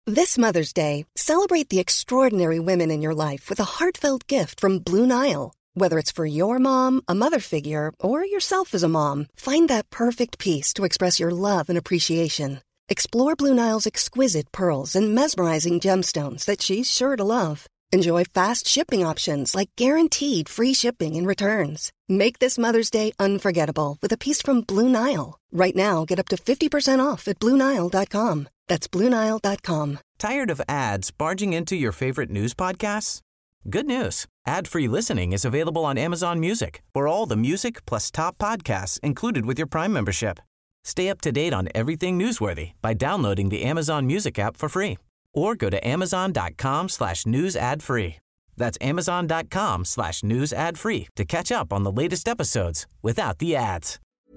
This Mother's Day, celebrate the extraordinary women in your life with a heartfelt gift from Blue Nile. Whether it's for your mom, a mother figure, or yourself as a mom, find that perfect piece to express your love and appreciation. Explore Blue Nile's exquisite pearls and mesmerizing gemstones that she's sure to love. Enjoy fast shipping options like guaranteed free shipping and returns. Make this Mother's Day unforgettable with a piece from Blue Nile. Right now, get up to 50% off at BlueNile.com. That's BlueNile.com. Tired of ads barging into your favorite news podcasts? Good news. Ad-free listening is available on Amazon Music for all the music plus top podcasts included with your Prime membership. Stay up to date on everything newsworthy by downloading the Amazon Music app for free or go to amazon.com/news ad free. That's amazon.com/news ad free to catch up on the latest episodes without the ads.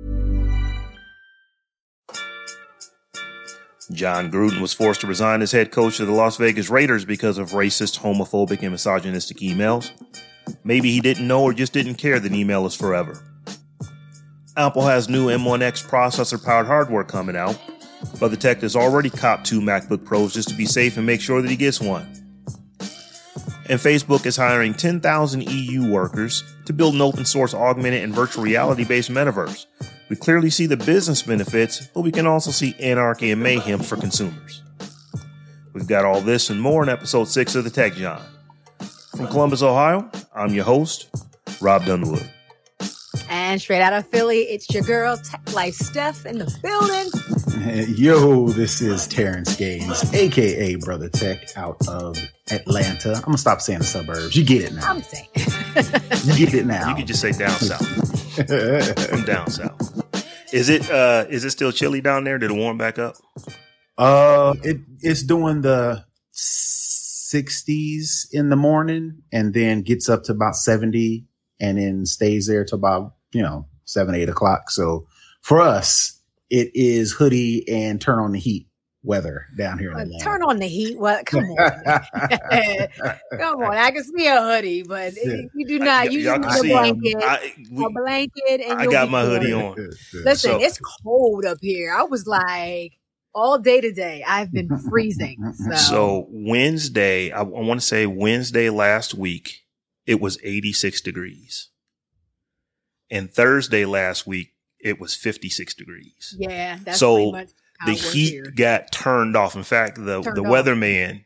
Jon Gruden was forced to resign as head coach of the Las Vegas Raiders because of racist, homophobic, and misogynistic emails. Maybe he didn't know or just didn't care that email is forever. Apple has new M1X processor-powered hardware coming out, but the tech has already copped 2 MacBook Pros just to be safe and make sure that he gets one. And Facebook is hiring 10,000 EU workers to build an open-source augmented and virtual reality-based metaverse. We clearly see the business benefits, but we can also see anarchy and mayhem for consumers. We've got all this and more in episode 6 of The Tech John. From Columbus, Ohio, I'm your host, Rob Dunwood. And straight out of Philly, it's your girl, Tech Life Steph, in the building. Yo, this is Terrence Gaines, a.k.a. Brother Tech, out of Atlanta. I'm going to stop saying the suburbs. You get it now. I'm saying. You get it now. You can just say down south. I'm down south. Is it still chilly down there? Did it warm back up? It's doing the 60s in the morning and then gets up to about 70 and then stays there till about, 7, 8 o'clock. So for us, it is hoodie and turn on the heat weather down here in Atlanta. Turn on the heat? What? Come on. Come on. I can see a hoodie, but you do not. You just need a blanket. And I got my hoodie on. Listen, it's cold up here. I was like, all day today, I've been freezing. So Wednesday, I want to say Wednesday last week, it was 86 degrees. And Thursday last week, it was 56 degrees. Yeah, that's so pretty much how the it was heat here. got turned off. In fact, the weatherman,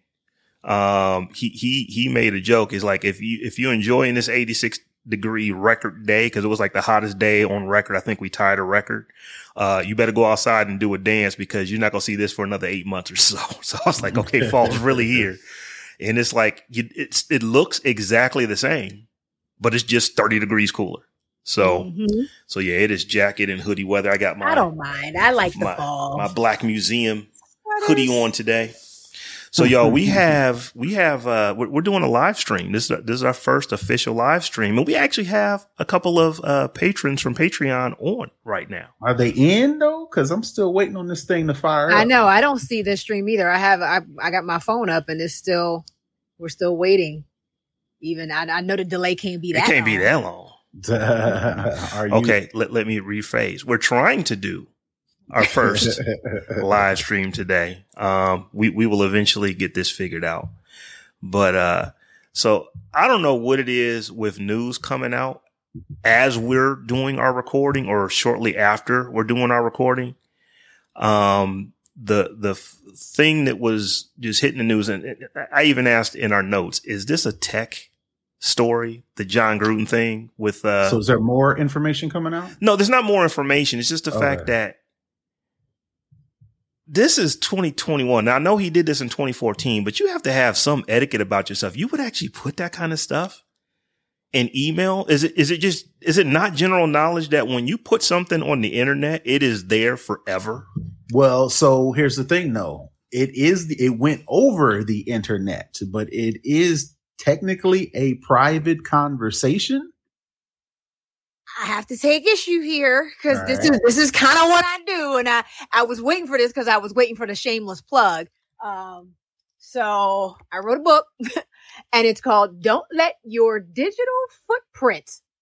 he made a joke. It's like if you're enjoying this 86 degree record day, because it was like the hottest day on record. I think we tied a record. You better go outside and do a dance because you're not gonna see this for another 8 months or so. So I was like, okay, fall's really here, and it's like it looks exactly the same, but it's just 30 degrees cooler. So, So yeah, it is jacket and hoodie weather. I got I don't mind. I like the fall. My Black Museum hoodie on today. So y'all, we're doing a live stream. This is our first official live stream, and we actually have a couple of patrons from Patreon on right now. Are they in though? Because I'm still waiting on this thing to fire up. I know. I don't see this stream either. I got my phone up, and we're still waiting. Even I know the delay can't be that. It can't be that long. Are you? Okay, let me rephrase. We're trying to do our first live stream today. We will eventually get this figured out. But so I don't know what it is with news coming out as we're doing our recording or shortly after we're doing our recording. The thing that was just hitting the news, and I even asked in our notes, is this a tech story, the Jon Gruden thing with so is there more information coming out? No, there's not more information. It's just the fact that this is 2021. Now I know he did this in 2014, but you have to have some etiquette about yourself. You would actually put that kind of stuff in email? Is it not general knowledge that when you put something on the internet, it is there forever? Well, so here's the thing though. It went over the internet, but it is technically a private conversation. I have to take issue here because this is kind of what I do, and I was waiting for this because I was waiting for the shameless plug. So I wrote a book, and it's called "Don't Let Your Digital Footprint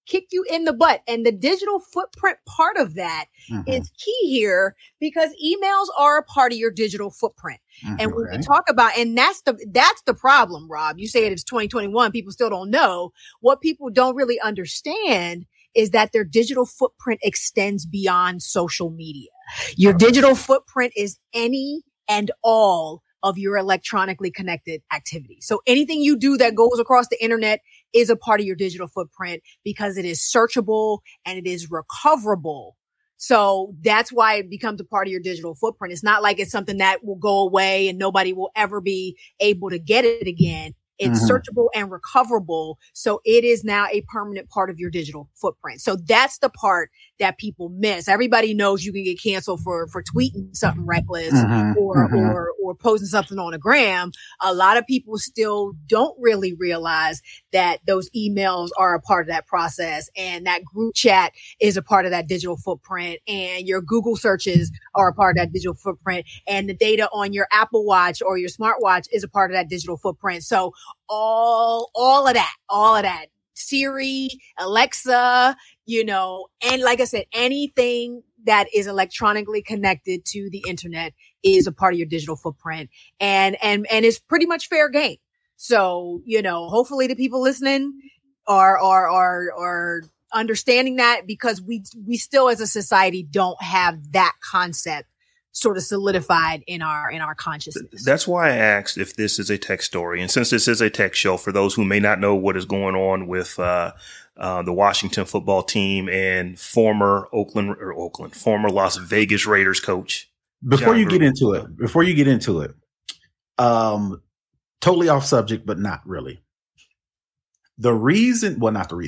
kick you in the butt. And the digital footprint part of that is key here, because emails are a part of your digital footprint. And when we talk about, and that's the problem, Rob. You say it's 2021, people still don't know. What people don't really understand is that their digital footprint extends beyond social media. Your digital footprint is any and all of your electronically connected activity. So anything you do that goes across the internet is a part of your digital footprint, because it is searchable and it is recoverable. So that's why it becomes a part of your digital footprint. It's not like it's something that will go away and nobody will ever be able to get it again. It's searchable and recoverable. So it is now a permanent part of your digital footprint. So that's the part that people miss. Everybody knows you can get canceled for tweeting something reckless or posting something on a gram. A lot of people still don't really realize that those emails are a part of that process, and that group chat is a part of that digital footprint, and your Google searches are a part of that digital footprint, and the data on your Apple Watch or your smartwatch is a part of that digital footprint. So all of that, Siri, Alexa, and like I said, anything that is electronically connected to the internet is a part of your digital footprint, and it's pretty much fair game. So, hopefully the people listening are understanding that, because we still as a society don't have that concept sort of solidified in our consciousness. That's why I asked if this is a tech story. And since this is a tech show, for those who may not know what is going on with the Washington football team and former Las Vegas Raiders coach. Before you get into it, totally off subject, but not really. The reason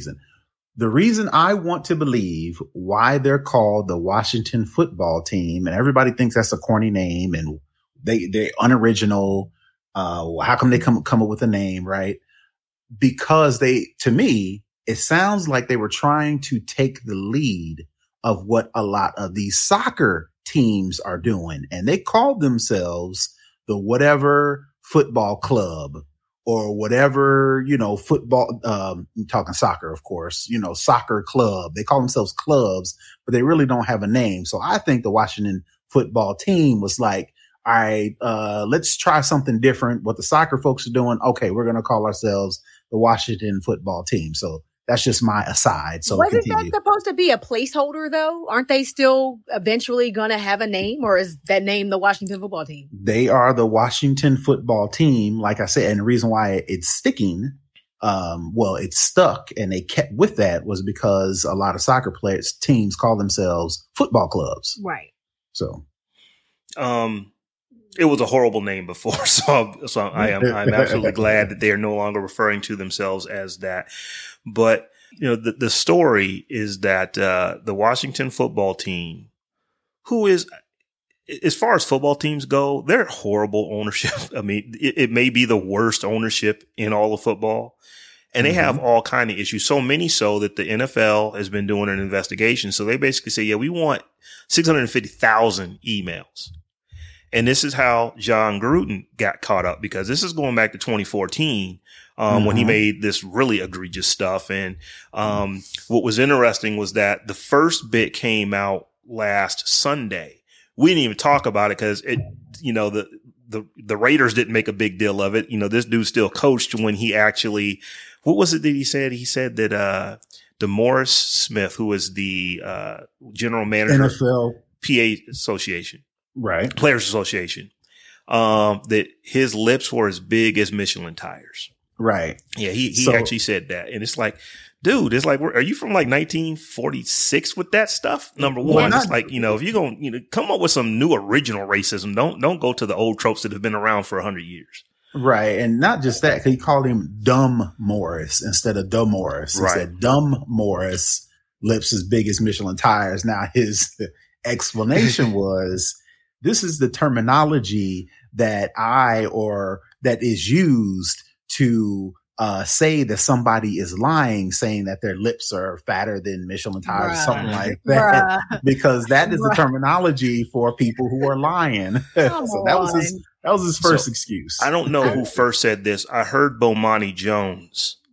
I want to believe why they're called the Washington football team, and everybody thinks that's a corny name and they're unoriginal. How come they come up with a name, right? Because to me, it sounds like they were trying to take the lead of what a lot of these soccer teams are doing. And they called themselves the whatever football club, or whatever, football, I'm talking soccer, of course, soccer club. They call themselves clubs, but they really don't have a name. So I think the Washington football team was like, all right, let's try something different. What the soccer folks are doing. Okay, we're going to call ourselves the Washington football team. So that's just my aside. So wasn't that supposed to be a placeholder though? Aren't they still eventually going to have a name, or is that name the Washington football team? They are the Washington football team, like I said, and the reason why it's sticking, it's stuck, and they kept with that was because a lot of soccer teams call themselves football clubs. Right. So, it was a horrible name before, so I'm absolutely glad that they are no longer referring to themselves as that. But the story is that the Washington football team, who is, as far as football teams go, they're horrible ownership. I mean, it may be the worst ownership in all of football, and they have all kind of issues. So many so that the NFL has been doing an investigation. So they basically say, we want 650,000 emails. And this is how Jon Gruden got caught up, because this is going back to 2014, when he made this really egregious stuff. And, what was interesting was that the first bit came out last Sunday. We didn't even talk about it because the Raiders didn't make a big deal of it. This dude still coached when he actually, what was it that he said? He said that, DeMaurice Smith, who was the, general manager NFL PA Association. Right. Players Association. That his lips were as big as Michelin tires. Right. Yeah. He actually said that. And it's like, dude, it's like, are you from like 1946 with that stuff? Number one, it's like, if you're going to, come up with some new original racism, don't go to the old tropes that have been around for 100 years. Right. And not just that, he called him Dumb Morris instead of Dumb Morris. He said Dumb Morris, lips as big as Michelin tires. Now his explanation was, this is the terminology that that is used to say that somebody is lying, saying that their lips are fatter than Michelin tires, or something like that, because that is the terminology for people who are lying. So that was his first excuse. I don't know who first said this. I heard Bomani Jones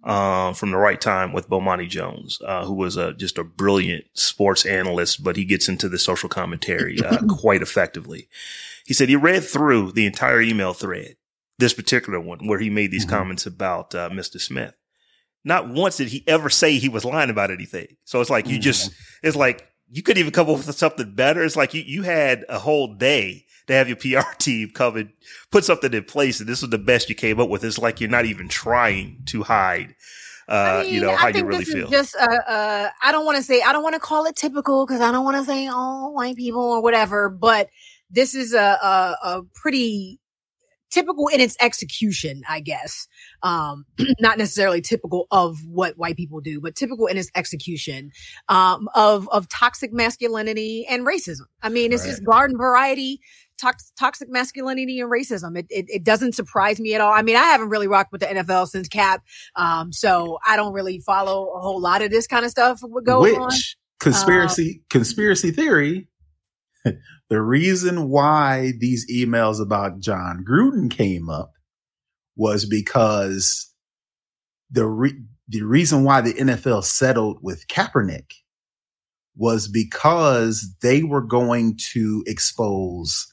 from the Right Time with Bomani Jones, who was just a brilliant sports analyst, but he gets into the social commentary quite effectively. He said he read through the entire email thread, this particular one, where he made these comments about Mr. Smith. Not once did he ever say he was lying about anything. So it's like it's like you could even come up with something better. It's like you had a whole day to have your PR team put something in place, and this was the best you came up with. It's like you're not even trying to hide, how you really feel. Just, I don't want to call it typical, because I don't want to say, oh, white people or whatever, but this is a pretty typical in its execution, I guess. Not necessarily typical of what white people do, but typical in its execution, of toxic masculinity and racism. I mean, it's just garden variety toxic masculinity and racism. It doesn't surprise me at all. I mean, I haven't really rocked with the NFL since Cap. So I don't really follow a whole lot of this kind of stuff going on. Conspiracy theory. The reason why these emails about John Gruden came up was because the reason why the NFL settled with Kaepernick was because they were going to expose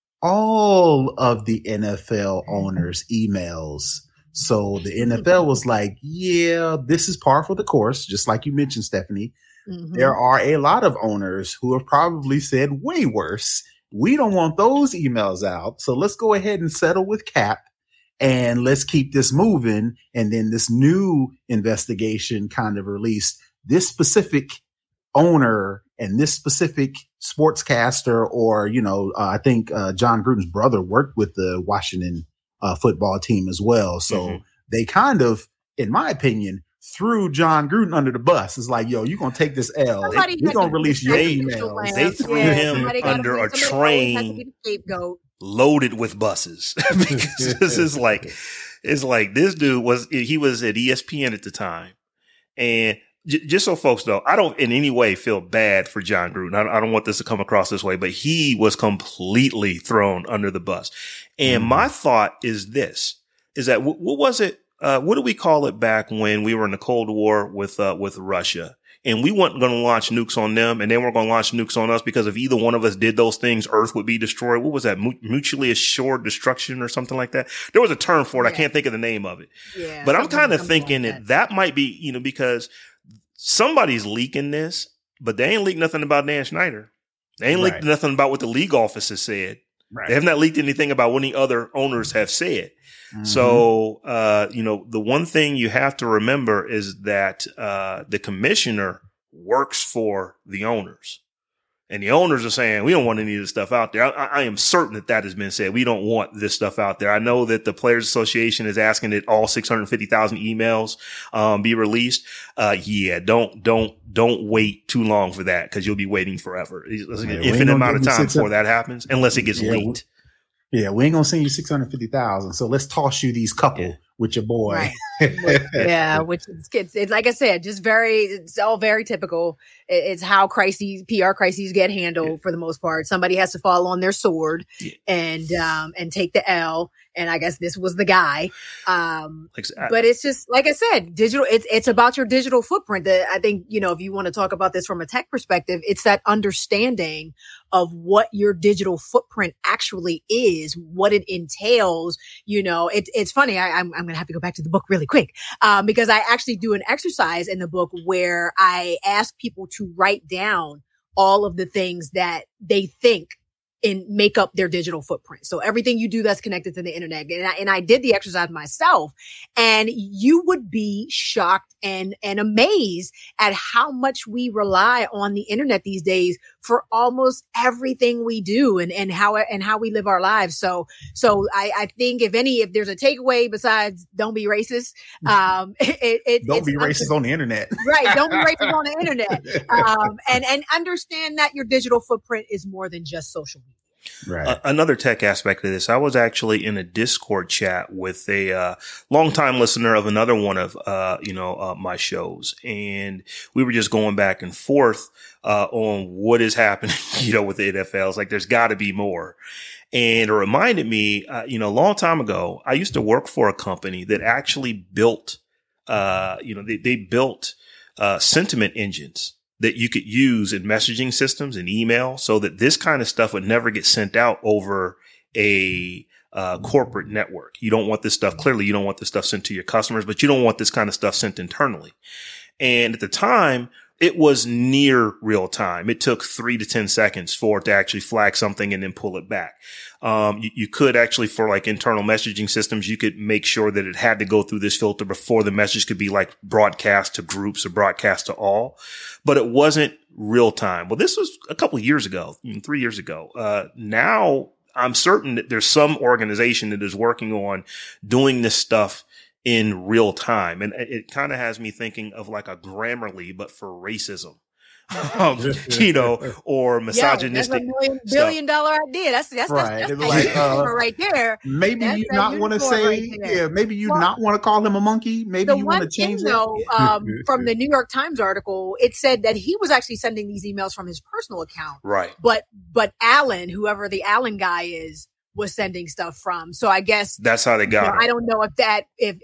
all of the NFL owners' emails. So the NFL was like, yeah, this is par for the course, just like you mentioned, Stephanie. Mm-hmm. There are a lot of owners who have probably said way worse. We don't want those emails out. So let's go ahead and settle with Cap and let's keep this moving. And then this new investigation kind of released this specific owner and this specific sportscaster, or, I think John Gruden's brother worked with the Washington football team as well. So they kind of, in my opinion, threw John Gruden under the bus. It's like, yo, you're going to take this L. We're going to release your email. They threw him under a train loaded with buses. Because this is like, this dude was at ESPN at the time. And just so folks know, I don't in any way feel bad for John Gruden. I don't want this to come across this way, but he was completely thrown under the bus. And my thought is that what was it? What do we call it back when we were in the Cold War with Russia, and we weren't going to launch nukes on them, and they weren't going to launch nukes on us, because if either one of us did those things, Earth would be destroyed. What was that? Mutually assured destruction or something like that? There was a term for it. Yeah. I can't think of the name of it. Yeah, but I'm kind of thinking that might be, because somebody's leaking this, but they ain't leaked nothing about Dan Snyder. They ain't leaked nothing about what the league office has said. Right. They have not leaked anything about what any other owners have said. Mm-hmm. So, the one thing you have to remember is that the commissioner works for the owners, and the owners are saying, we don't want any of this stuff out there. I am certain that has been said. We don't want this stuff out there. I know that the Players Association is asking that all 650,000 emails be released. Don't wait too long for that, because you'll be waiting forever. Infinite amount of time before that happens, unless it gets leaked. Yeah, we ain't gonna send you 650,000. So let's toss you these couple with your boy. Right. Yeah, which it's like I said, it's all very typical. It's how PR crises get handled for the most part. Somebody has to fall on their sword and take the L. And I guess this was the guy. But it's just, like I said, digital, it's about your digital footprint. I think, if you want to talk about this from a tech perspective, it's that understanding of what your digital footprint actually is, what it entails. It's funny. I'm going to have to go back to the book really quick, because I actually do an exercise in the book where I ask people to write down all of the things that they think and make up their digital footprint. So everything you do that's connected to the internet. And I did the exercise myself, and you would be shocked and amazed at how much we rely on the internet these days for almost everything we do and how we live our lives. So I think if there's a takeaway besides don't be racist, don't be racist on the internet. Right. Don't be racist on the internet. And understand that your digital footprint is more than just social media. Right. Another tech aspect of this, I was actually in a Discord chat with a longtime listener of another one of my shows, and we were just going back and forth on what is happening, with the NFL. It's like there's got to be more, and it reminded me, a long time ago, I used to work for a company that actually built they built sentiment engines that you could use in messaging systems and email so that this kind of stuff would never get sent out over a corporate network. You don't want this stuff. Clearly, you don't want this stuff sent to your customers, but you don't want this kind of stuff sent internally. And at the time, it was near real time. It took 3 to 10 seconds for it to actually flag something and then pull it back. You could actually, for like internal messaging systems, you could make sure that it had to go through this filter before the message could be like broadcast to groups or broadcast to all, but it wasn't real time. Well, this was a couple of years ago, 3 years ago. Now I'm certain that there's some organization that is working on doing this stuff in real time. And it kind of has me thinking of like a Grammarly, but for racism, or misogynistic. That's $1 billion idea. That's right. That's like, right there. Maybe you not want to say, maybe you not want to call him a monkey. Maybe you want to change it. From the New York Times article, it said that he was actually sending these emails from his personal account. Right. But Allen, whoever the Allen guy is, was sending stuff from. So I guess that's how they got it. I don't know if that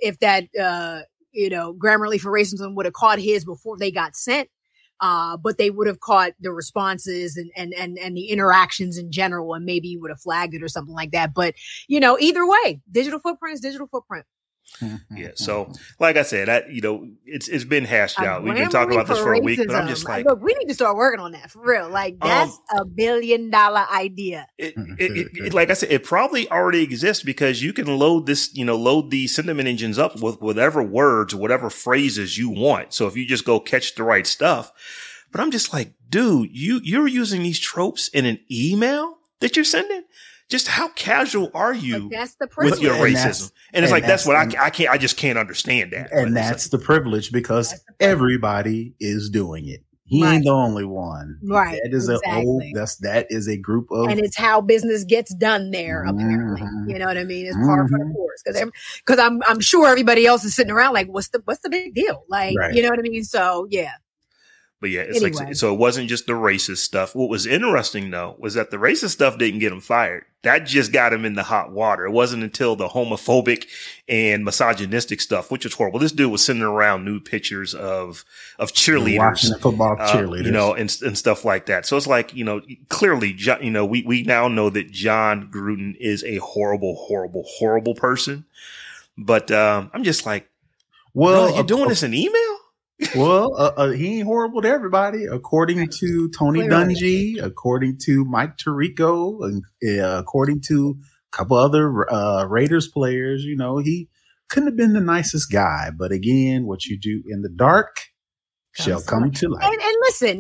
Grammarly for Racism would have caught his before they got sent. But they would have caught the responses and the interactions in general, and maybe you would have flagged it or something like that. But, either way, digital footprint is digital footprint. Yeah. So, like I said, it's been hashed out. We've been talking about this for a week, but I'm just like, look, we need to start working on that for real. Like, that's $1 billion idea. It like I said, it probably already exists because you can load these sentiment engines up with whatever words, whatever phrases you want. So if you just go catch the right stuff, but I'm just like, dude, you're using these tropes in an email that you're sending? Just how casual are you with your racism? And it's like, that's what I just can't understand that. And that's the privilege because everybody is doing it. He ain't the only one. Right. That is that is a group of, and it's how business gets done there. Apparently, you know what I mean? It's par for the course because I'm sure everybody else is sitting around like, what's the big deal? Like, you know what I mean? So yeah. But yeah, it's anyway. So it wasn't just the racist stuff. What was interesting though was that the racist stuff didn't get him fired. That just got him in the hot water. It wasn't until the homophobic and misogynistic stuff, which was horrible. This dude was sending around nude pictures of cheerleaders, watching football cheerleaders, and stuff like that. So it's like, clearly, we now know that Jon Gruden is a horrible, horrible, horrible person. But I'm just like, well, you're doing this in email? Well, he ain't horrible to everybody, according to Tony Dungy, according to Mike Tirico, and according to a couple other Raiders players. He couldn't have been the nicest guy. But again, what you do in the dark shall come to light. And listen,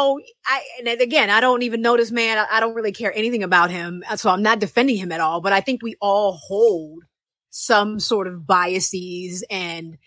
I don't even know this man. I don't really care anything about him, so I'm not defending him at all. But I think we all hold some sort of biases and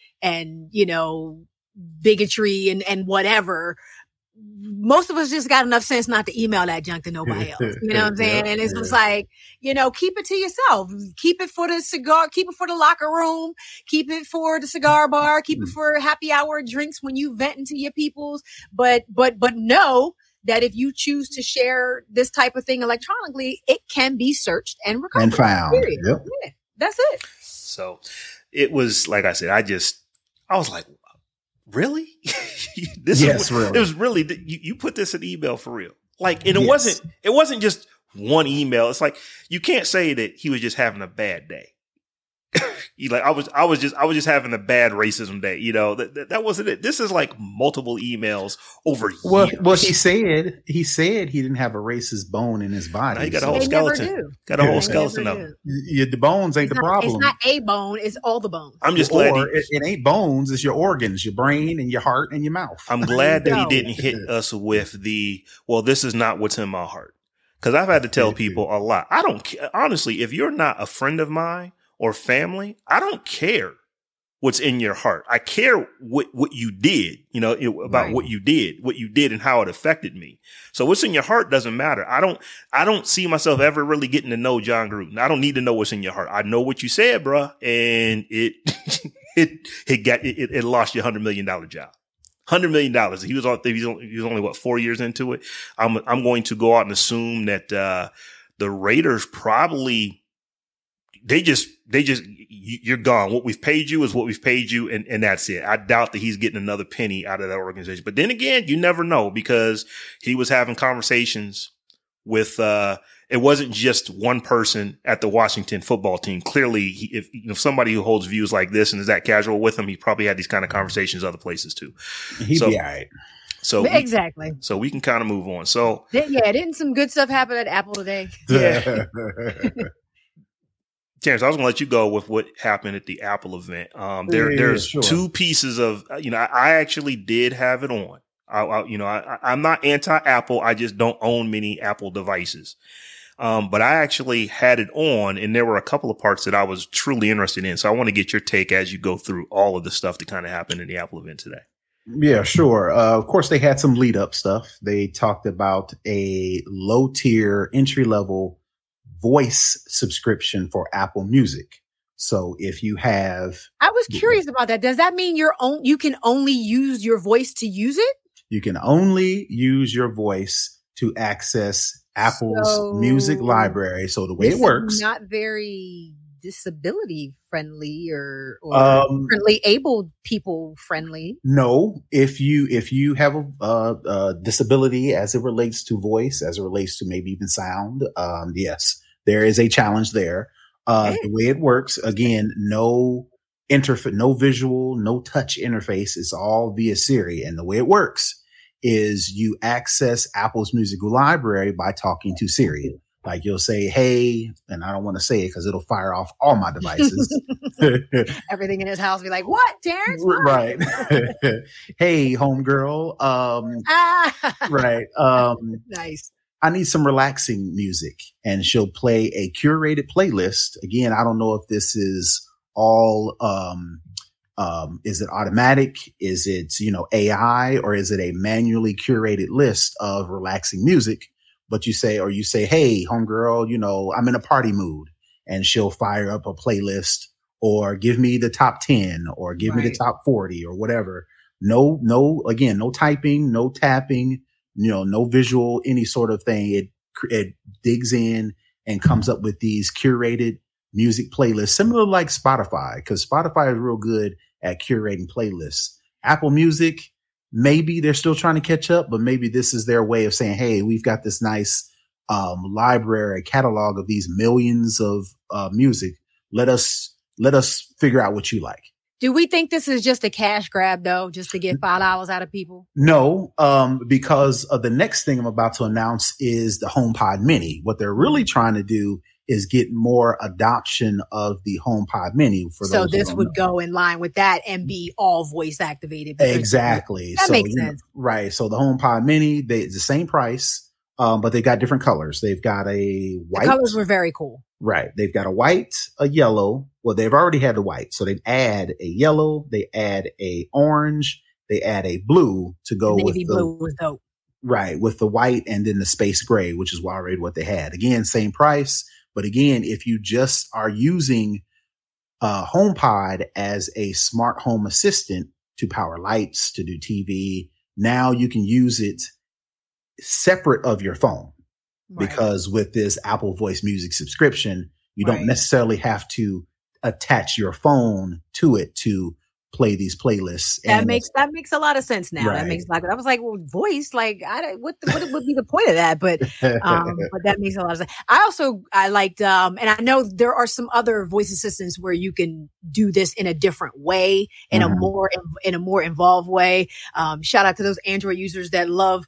bigotry and whatever. Most of us just got enough sense not to email that junk to nobody else. You know what I'm saying? And it's just like, keep it to yourself. Keep it for the cigar, keep it for the locker room, keep it for the cigar bar, keep it for happy hour drinks when you vent into your peoples. But know that if you choose to share this type of thing electronically, it can be searched and recovered. And found. Period. Yep. Yeah, that's it. So it was, like I said, I was like, really? Really. It was really, you put this in email for real. Like, and it wasn't just one email. It's like, you can't say that he was just having a bad day. I was just having a bad racism day. That wasn't it. This is like multiple emails over years. Well, he said he didn't have a racist bone in his body. Now he got a whole skeleton. Got a whole skeleton of them. The bones ain't the problem. It's not a bone. It's all the bones. I'm just glad it ain't bones. It's your organs, your brain, and your heart, and your mouth. I'm glad that he didn't hit us with this is not what's in my heart. Because I've had to tell people a lot. I don't care. Honestly, if you're not a friend of mine or family, I don't care what's in your heart. I care what you did, about what you did and how it affected me. So what's in your heart doesn't matter. I don't see myself ever really getting to know Jon Gruden. I don't need to know what's in your heart. I know what you said, bruh, and it lost you $100 million job. $100 million. He was only 4 years into it. I'm going to go out and assume that the Raiders probably you're gone. What we've paid you is what we've paid you. And that's it. I doubt that he's getting another penny out of that organization. But then again, you never know, because he was having conversations with, it wasn't just one person at the Washington football team. Clearly, if somebody who holds views like this and is that casual with him, he probably had these kind of conversations other places too. He'd be all right. So exactly. So we can kind of move on. So didn't some good stuff happen at Apple today? Yeah. Terrence, I was going to let you go with what happened at the Apple event. There's two pieces of, I actually did have it on. I'm not anti-Apple. I just don't own many Apple devices. But I actually had it on, and there were a couple of parts that I was truly interested in. So I want to get your take as you go through all of the stuff that kind of happened in the Apple event today. Yeah, sure. Of course, they had some lead up stuff. They talked about a low tier entry level voice subscription for Apple Music. So if you have, I was curious about that. Does that mean you can only use your voice to use it? You can only use your voice to access Apple's music library. So the way it works, is not very disability friendly or friendly, abled people friendly. No, if you have a disability as it relates to voice, as it relates to maybe even sound, yes, there is a challenge there. The way it works, again, no visual, no touch interface. It's all via Siri. And the way it works is you access Apple's music library by talking to Siri. Like you'll say, hey, and I don't want to say it because it'll fire off all my devices. Everything in his house will be like, what, Terrence? What? Right. Hey, homegirl. Right. Nice. I need some relaxing music, and she'll play a curated playlist. Again, I don't know if this is all, is it automatic? Is it, AI, or is it a manually curated list of relaxing music? But you say, hey, homegirl, I'm in a party mood, and she'll fire up a playlist, or give me the top 10, or give me the top 40 or whatever. No typing, no tapping, no visual, any sort of thing. It digs in and comes up with these curated music playlists, similar like Spotify, because Spotify is real good at curating playlists. Apple Music, maybe they're still trying to catch up, but maybe this is their way of saying, hey, we've got this nice library catalog of these millions of music. Let us figure out what you like. Do we think this is just a cash grab, though, just to get $5 out of people? No, because of the next thing I'm about to announce is the HomePod Mini. What they're really trying to do is get more adoption of the HomePod Mini. So this would go in line with that and be all voice activated. Exactly. That makes sense. Right. So the HomePod Mini, it's the same price, but they got different colors. They've got a white. The colors were very cool. Right. They've got a white, a yellow. Well, they've already had the white. So they add a yellow, they add a orange, they add a blue to go with the blue was dope. Right. With the white and then the space gray, which is already what they had. Again, same price. But again, if you just are using HomePod as a smart home assistant to power lights, to do TV, now you can use it separate of your phone. Right. Because with this Apple Voice Music subscription, you don't necessarily have to attach your phone to it to play these playlists. That makes a lot of sense now. Right. That makes I was like, well, voice, like, what would be the point of that? But but that makes a lot of sense. I liked, and I know there are some other voice assistants where you can do this in a different way, in a more involved way. Shout out to those Android users that love,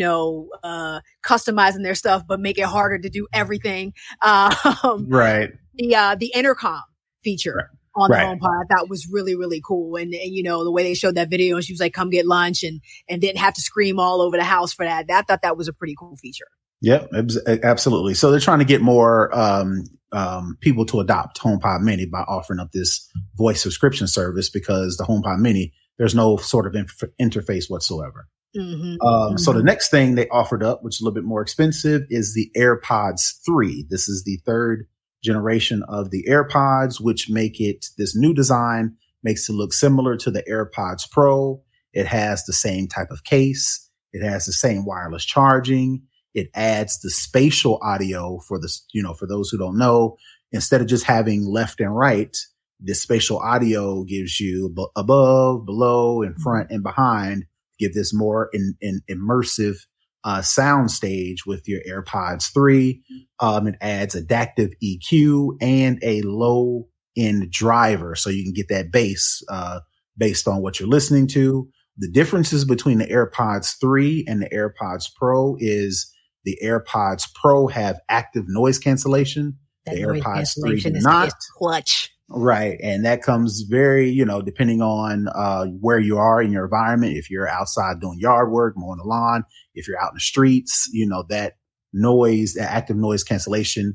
customizing their stuff, but make it harder to do everything. Right. The intercom feature on the HomePod, I thought was really, really cool. And the way they showed that video, and she was like, come get lunch, and didn't have to scream all over the house for that. I thought that was a pretty cool feature. Yep, absolutely. So they're trying to get more people to adopt HomePod Mini by offering up this voice subscription service, because the HomePod Mini, there's no sort of interface whatsoever. Mm-hmm. So the next thing they offered up, which is a little bit more expensive, is the AirPods 3. This is the third generation of the AirPods, which this new design makes it look similar to the AirPods Pro. It has the same type of case. It has the same wireless charging. It adds the spatial audio for those who don't know. instead of just having left and right, the spatial audio gives you above, below, in front, and behind. Give this more immersive sound stage with your AirPods 3. It adds adaptive EQ and a low end driver, so you can get that bass based on what you're listening to. The differences between the AirPods 3 and the AirPods Pro is the AirPods Pro have active noise cancellation. The AirPods 3 do not. Clutch. Right. And that comes very, depending on where you are in your environment. If you're outside doing yard work, mowing the lawn, if you're out in the streets, that noise, that active noise cancellation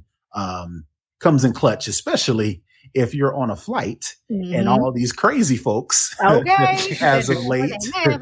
comes in clutch, especially if you're on a flight and all these crazy folks as of late, you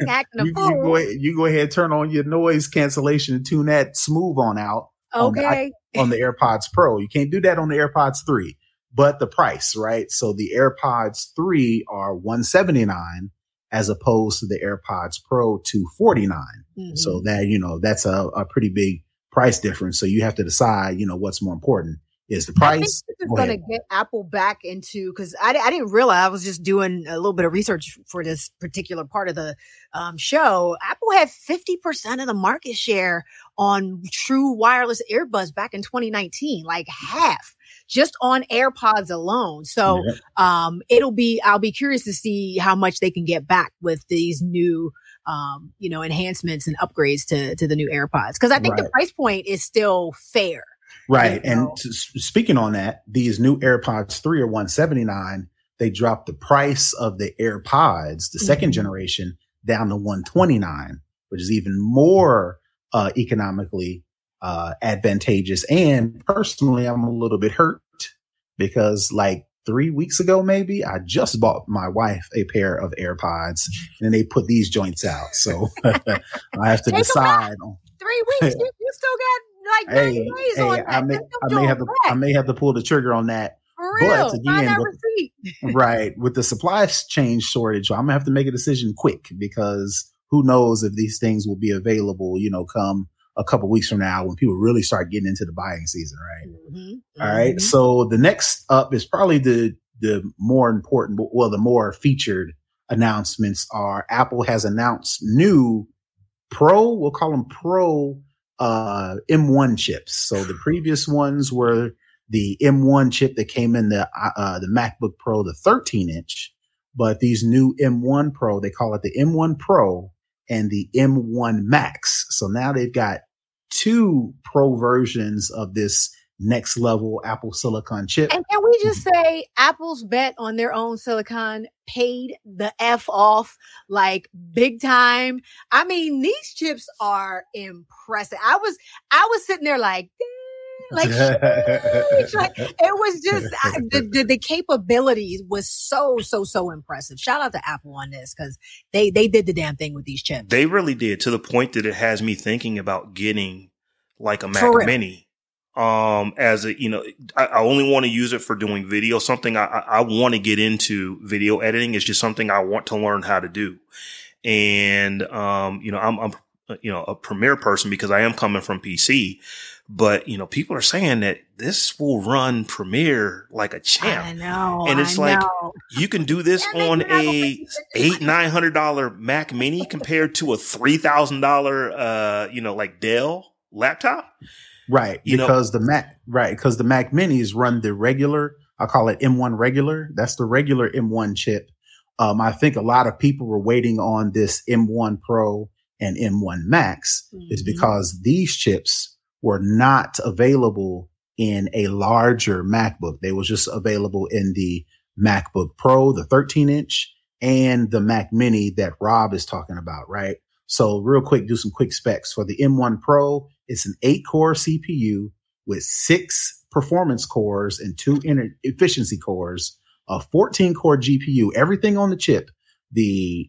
go ahead and turn on your noise cancellation and tune that smooth on out on the AirPods Pro. You can't do that on the AirPods 3, but the price, right? So the AirPods 3 are $179 as opposed to the AirPods Pro $249. So that, that's a pretty big price difference. So you have to decide, what's more important. Is the price? I think this is going to get Apple back into, because I didn't realize, I was just doing a little bit of research for this particular part of the show. Apple had 50% of the market share on true wireless earbuds back in 2019, like half just on AirPods alone. So I'll be curious to see how much they can get back with these new enhancements and upgrades to the new AirPods, because I think the price point is still fair. Right. And speaking on that, these new AirPods 3 are $179. They dropped the price of the AirPods, the second generation, down to $129, which is even more economically advantageage. And personally, I'm a little bit hurt because like 3 weeks ago, maybe I just bought my wife a pair of AirPods and they put these joints out. So I have to decide. 3 weeks. You still got like 90 days on that. I may have to pull the trigger on that. For real. But again, with the supply chain shortage, I'm gonna have to make a decision quick, because who knows if these things will be available, come a couple weeks from now when people really start getting into the buying season, right? All right. So the next up is probably the more important, the more featured announcements are Apple has announced new Pro, we'll call them Pro M1 chips. So the previous ones were the M1 chip that came in the MacBook Pro, the 13-inch, but these new M1 Pro, they call it the M1 Pro and the M1 Max. So now they've got two Pro versions of this next level Apple Silicon chip. And can we just say Apple's bet on their own silicon paid the F off, like big time. I mean, these chips are impressive. I was sitting there like it was just the capabilities was so impressive. Shout out to Apple on this, because they did the damn thing with these chips. They really did, to the point that it has me thinking about getting like a Mac Mini. As a, I only want to use it for doing video. Something I want to get into video editing is just something I want to learn how to do. And, I'm a Premiere person because I am coming from PC, but, people are saying that this will run Premiere like a champ. I know. And it's you can do this on a $900 Mac Mini compared to a $3,000, like Dell laptop. Right. Because the Mac Minis run the regular, I call it M1 regular. That's the regular M1 chip. I think a lot of people were waiting on this M1 Pro and M1 Max is because these chips were not available in a larger MacBook. They were just available in the MacBook Pro, the 13-inch, and the Mac Mini that Rob is talking about, right? So real quick, do some quick specs for the M1 Pro. It's an 8-core CPU with 6 performance cores and 2 efficiency cores, a 14-core GPU, everything on the chip, the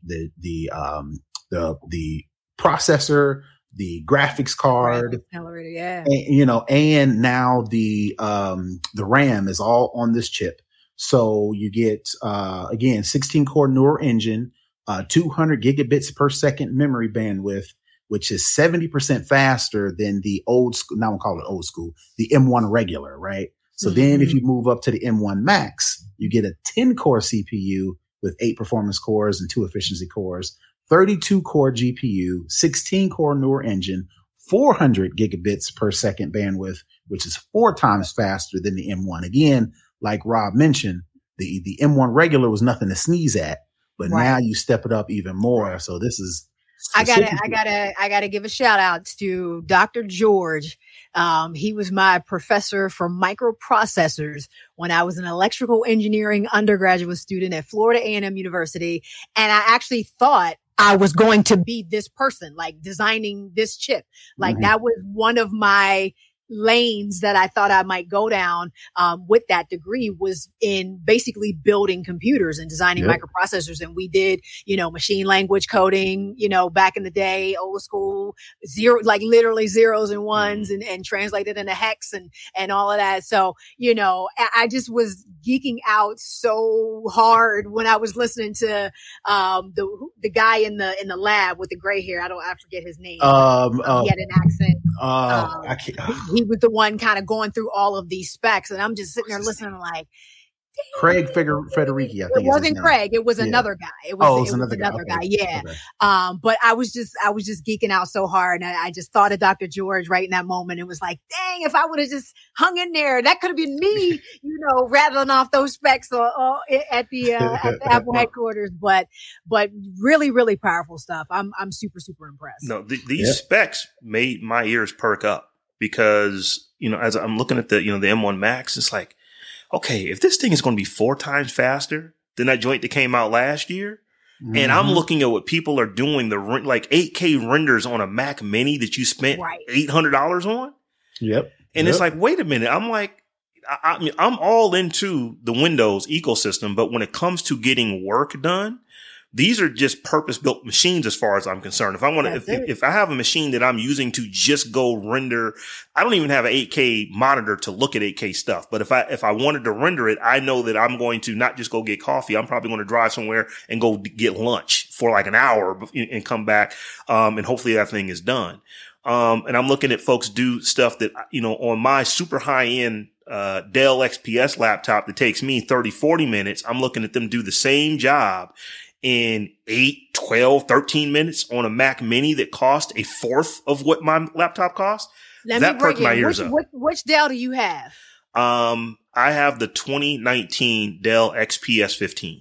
processor, the graphics card, and now the RAM is all on this chip. So you get, 16-core Neural Engine, 200 gigabits per second memory bandwidth, which is 70% faster than the old school. Now we'll call it old school, the M1 regular, right? So then if you move up to the M1 Max, you get a 10-core CPU with 8 performance cores and 2 efficiency cores, 32-core GPU, 16-core neural engine, 400 gigabits per second bandwidth, which is 4 times faster than the M1. Again, like Rob mentioned, the M1 regular was nothing to sneeze at, but now you step it up even more. So this is I gotta give a shout out to Dr. George. He was my professor for microprocessors when I was an electrical engineering undergraduate student at Florida A&M University. And I actually thought I was going to be this person, like designing this chip. Like that was one of my lanes that I thought I might go down with that degree, was in basically building computers and designing microprocessors. And we did, machine language coding, back in the day, old school, like literally zeros and ones and translated into hex and all of that. So, I just was geeking out so hard when I was listening to the guy in the lab with the gray hair. I forget his name. He had an accent. I can't. He was the one kind of going through all of these specs, and I'm just sitting there listening like, Craig Federighi, I think. It wasn't Craig. It was another guy. It was another guy. Yeah. Okay. But I was just geeking out so hard. And I just thought of Dr. George right in that moment. It was like, dang, if I would have just hung in there, that could have been me, rattling off those specs at the Apple headquarters. But really, really powerful stuff. I'm super, super impressed. No, these specs made my ears perk up because, as I'm looking at the M1 Max, it's like, okay, if this thing is going to be 4 times faster than that joint that came out last year, and I'm looking at what people are doing, like 8K renders on a Mac Mini that you spent $800 on. Yep. And it's like, wait a minute. I'm like, I'm all into the Windows ecosystem, but when it comes to getting work done, these are just purpose-built machines as far as I'm concerned. If I want to, if I have a machine that I'm using to just go render, I don't even have an 8K monitor to look at 8K stuff. But if I wanted to render it, I know that I'm going to not just go get coffee. I'm probably going to drive somewhere and go get lunch for like an hour and come back. And hopefully that thing is done. And I'm looking at folks do stuff that, on my super high-end Dell XPS laptop that takes me 30, 40 minutes. I'm looking at them do the same job in 8, 12, 13 minutes on a Mac Mini that cost a fourth of what my laptop cost. That perked my ears up. Which Dell do you have? I have the 2019 Dell XPS 15.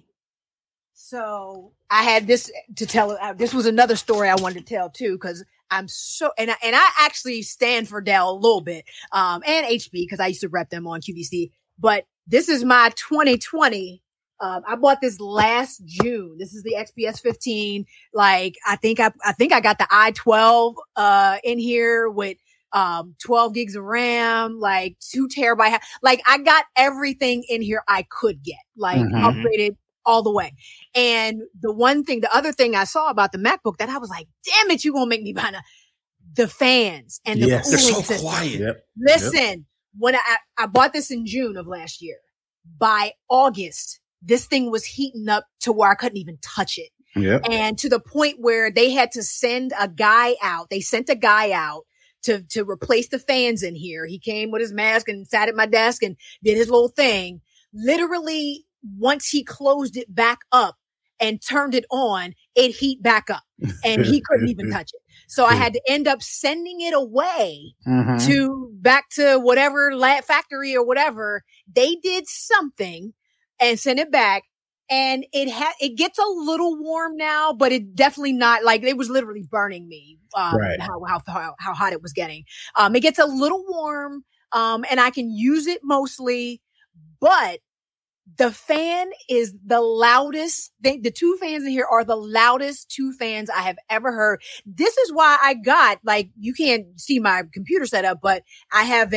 So I had this to tell. This was another story I wanted to tell too, because I'm so, and I actually stand for Dell a little bit, and HP, because I used to rep them on QVC. But this is my 2020. I bought this last June. This is the XPS 15. Like, I think I got the i12, in here with, 12 gigs of RAM, like 2 terabyte. Like, I got everything in here I could get, like upgraded all the way. And the other thing I saw about the MacBook that I was like, damn it, you gonna make me buy the fans and the cooling they're so system. quiet. Yep. Listen, when I bought this in June of last year, by August, this thing was heating up to where I couldn't even touch it. Yep. And to the point where they had to send a guy out. They sent a guy out to replace the fans in here. He came with his mask and sat at my desk and did his little thing. Literally, once he closed it back up and turned it on, it heat back up and he couldn't even touch it. So I had to end up sending it away back to whatever factory or whatever. They did something and sent it back. And it gets a little warm now, but it definitely not like it was literally burning me. How hot it was getting. It gets a little warm. And I can use it mostly, but the fan is the loudest. The 2 fans in here are the loudest 2 fans I have ever heard. This is why I got, like, you can't see my computer setup, but I have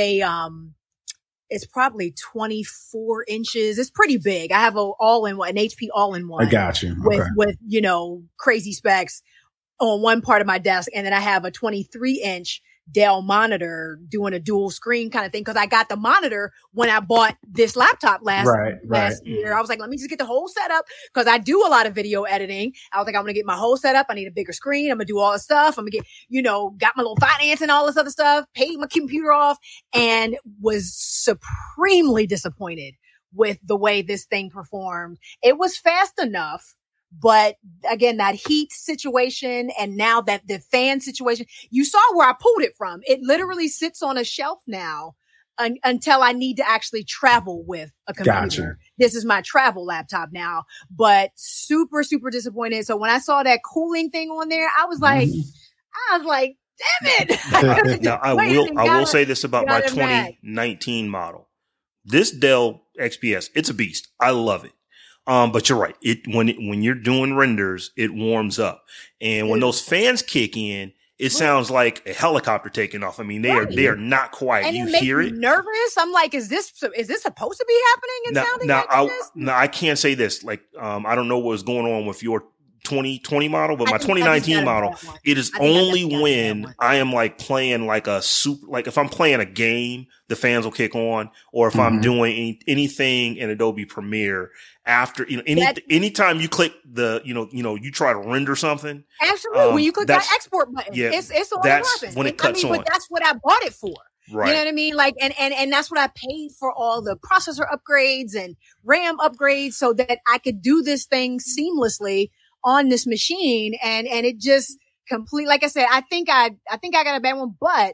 it's probably 24 inches. It's pretty big. I have an HP all-in-one. I got you. Okay. With crazy specs on one part of my desk. And then I have a 23-inch Dell monitor doing a dual screen kind of thing. Cause I got the monitor when I bought this laptop last year. I was like, let me just get the whole setup. Cause I do a lot of video editing. I was like, I'm going to get my whole setup. I need a bigger screen. I'm going to do all the stuff. I'm going to get, got my little finance and all this other stuff, paid my computer off, and was supremely disappointed with the way this thing performed. It was fast enough. But again, that heat situation, and now that the fan situation, you saw where I pulled it from. It literally sits on a shelf now until I need to actually travel with a computer. Gotcha. This is my travel laptop now, but super, super disappointed. So when I saw that cooling thing on there, I was like, damn it. Now I will say this about my 2019 model. This Dell XPS, it's a beast. I love it. But you're right. When you're doing renders, it warms up. And when those fans kick in, it sounds like a helicopter taking off. I mean, they are not quiet. And you it makes hear me it. nervous. I'm like, is this supposed to be happening and sounding like this? Now I can't say this. Like, I don't know what was going on with your 2020 model, but my 2019 model, it is only when I am like playing like if I'm playing a game, the fans will kick on, or if I'm doing anything in Adobe Premiere after, anytime you click the, you try to render something. Absolutely. When you click that export button, it's on that's happens. when it cuts on. But that's what I bought it for. Right. You know what I mean? Like, and that's what I paid for, all the processor upgrades and RAM upgrades so that I could do this thing seamlessly on this machine. And it just like I said, I think I got a bad one, but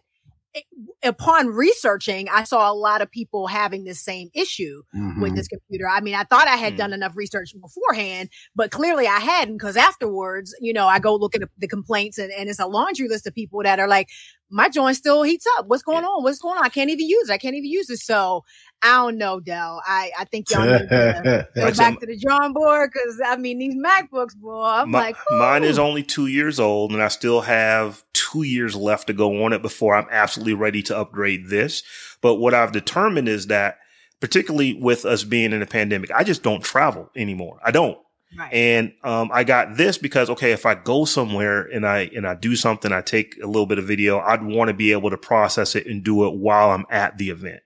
upon researching, I saw a lot of people having the same issue with this computer. I mean, I thought I had done enough research beforehand, but clearly I hadn't, because afterwards, I go look at the complaints and it's a laundry list of people that are like, my joint still heats up. What's going on? What's going on? I can't even use it. So I don't know, Dell. I think y'all need to go back to the drawing board, because I mean, these MacBooks, boy, mine is only 2 years old, and I still have 2 years left to go on it before I'm absolutely ready to upgrade this. But what I've determined is that, particularly with us being in a pandemic, I just don't travel anymore. I don't. Right. And I got this because, okay, if I go somewhere and I do something, I take a little bit of video, I'd want to be able to process it and do it while I'm at the event.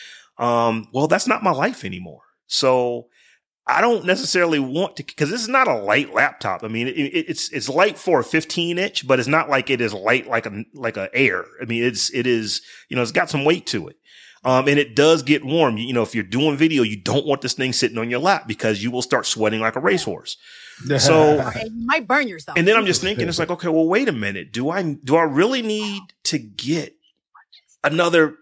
Well, that's not my life anymore. So I don't necessarily want to, because this is not a light laptop. I mean, it's light for a 15-inch, but it's not like it is light like a Air. I mean, it is, it's got some weight to it. And it does get warm. If you're doing video, you don't want this thing sitting on your lap, because you will start sweating like a racehorse. So you might burn yourself. And then I'm just thinking, it's like, okay, well, wait a minute. Do I really need to get another,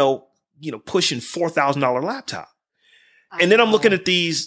pushing $4,000 laptop? And then I'm looking at these,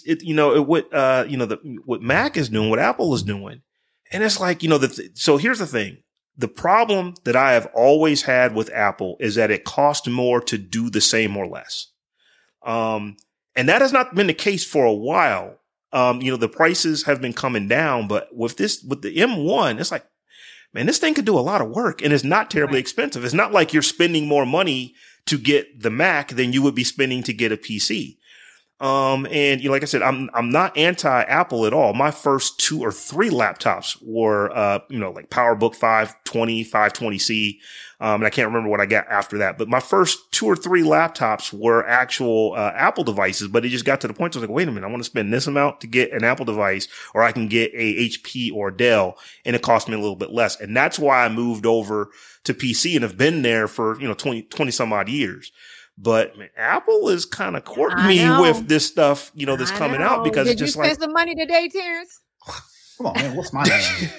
what Mac is doing, what Apple is doing. And it's like, so here's the thing. The problem that I have always had with Apple is that it costs more to do the same or less. And that has not been the case for a while. The prices have been coming down, but with the M1, it's like, man, this thing could do a lot of work, and it's not terribly expensive. It's not like you're spending more money to get the Mac than you would be spending to get a PC. And like I said, I'm not anti-Apple at all. My first 2 or 3 laptops were, like PowerBook 520, 520C. And I can't remember what I got after that, but my first 2 or 3 laptops were actual, Apple devices, but it just got to the point where I was like, wait a minute, I want to spend this amount to get an Apple device, or I can get a HP or Dell, and it cost me a little bit less. And that's why I moved over to PC and have been there for, 20 some odd years. But man, Apple is kind of courting me with this stuff, that's coming out, because it's just like. Did you spend some money today, Terrence? Come on, man. What's my name?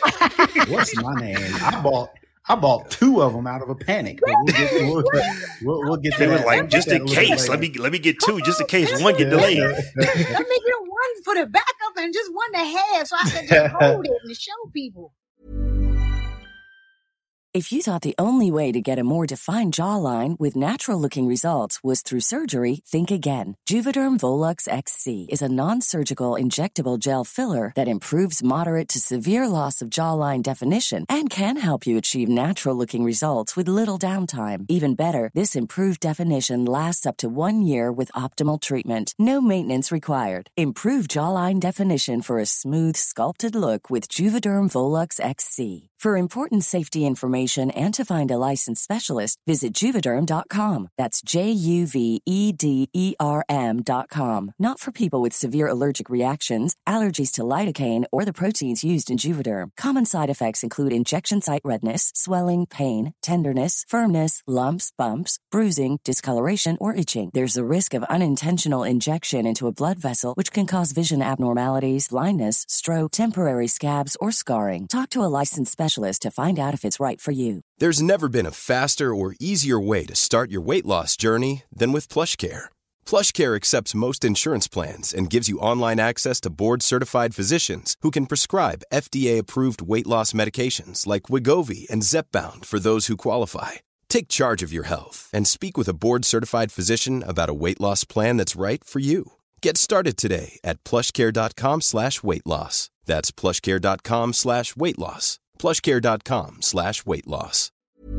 I bought 2 of them out of a panic. We'll get to that. Like, just in case. Let me get 2 just in case one get delayed. Let me get one for the backup and just one to have, so I can just hold it and show people. If you thought the only way to get a more defined jawline with natural-looking results was through surgery, think again. Juvederm Volux XC is a non-surgical injectable gel filler that improves moderate to severe loss of jawline definition and can help you achieve natural-looking results with little downtime. Even better, this improved definition lasts up to 1 year with optimal treatment. No maintenance required. Improve jawline definition for a smooth, sculpted look with Juvederm Volux XC. For important safety information and to find a licensed specialist, visit Juvederm.com. That's JUVEDERM.com. Not for people with severe allergic reactions, allergies to lidocaine, or the proteins used in Juvederm. Common side effects include injection site redness, swelling, pain, tenderness, firmness, lumps, bumps, bruising, discoloration, or itching. There's a risk of unintentional injection into a blood vessel, which can cause vision abnormalities, blindness, stroke, temporary scabs, or scarring. Talk to a licensed specialist to find out if it's right for you. There's never been a faster or easier way to start your weight loss journey than with PlushCare. PlushCare accepts most insurance plans and gives you online access to board-certified physicians who can prescribe FDA-approved weight loss medications like Wegovy and Zepbound for those who qualify. Take charge of your health and speak with a board-certified physician about a weight loss plan that's right for you. Get started today at plushcare.com/weight-loss. That's plushcare.com/weight-loss. plushcare.com/weight-loss.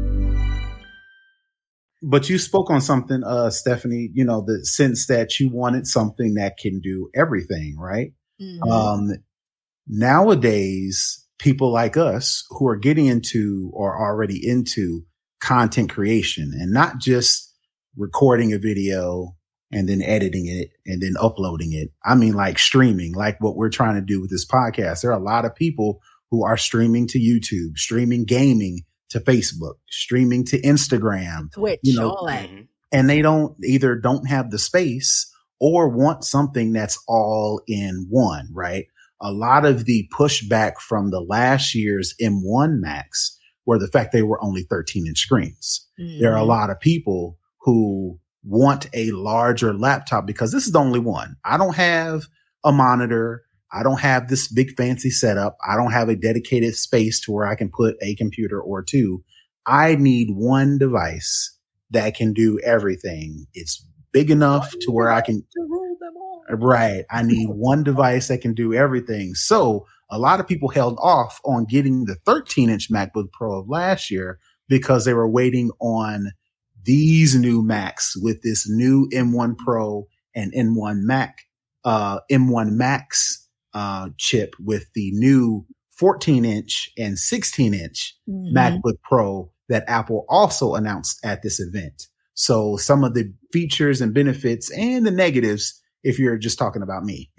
But you spoke on something, Stephanie, the sense that you wanted something that can do everything, right? Mm-hmm. Nowadays, people like us who are getting into or already into content creation and not just recording a video and then editing it and then uploading it. I mean, like streaming, like what we're trying to do with this podcast. There are a lot of people who are streaming to YouTube, streaming gaming to Facebook, streaming to Instagram, Twitch, all that. And they don't have the space or want something that's all in one, right? A lot of the pushback from the last year's M1 Max were the fact they were only 13-inch screens. Mm-hmm. There are a lot of people who want a larger laptop because this is the only one. I don't have a monitor. I don't have this big fancy setup. I don't have a dedicated space to where I can put a computer or two. I need one device that can do everything. It's big enough to where I can rule them all. Right. I need one device that can do everything. So a lot of people held off on getting the 13-inch MacBook Pro of last year because they were waiting on these new Macs with this new M1 Pro and M1 Max chip with the new 14-inch and 16-inch MacBook Pro that Apple also announced at this event. So some of the features and benefits and the negatives, if you're just talking about me,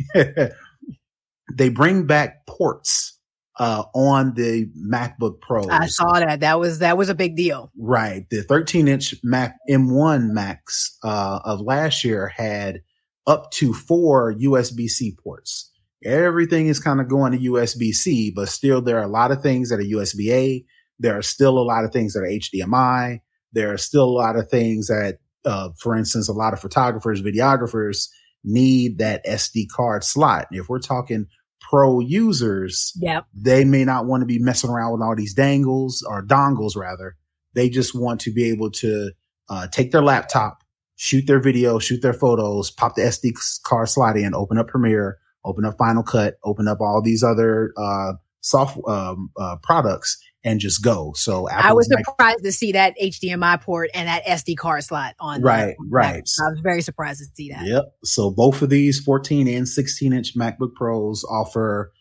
they bring back ports on the MacBook Pro. I saw that. That was a big deal. Right. The 13-inch Mac M1 Max of last year had up to 4 USB-C ports. Everything is kind of going to USB-C, but still there are a lot of things that are USB-A. There are still a lot of things that are HDMI. There are still a lot of things that, for instance, a lot of photographers, videographers need that SD card slot. If we're talking pro users, they may not want to be messing around with all these dongles. They just want to be able to take their laptop, shoot their video, shoot their photos, pop the SD card slot in, open up Premiere, open up Final Cut, open up all these other products, and just go. So I was surprised to see that HDMI port and that SD card slot on. Right. I was very surprised to see that. Yep. So both of these 14 and 16-inch MacBook Pros offer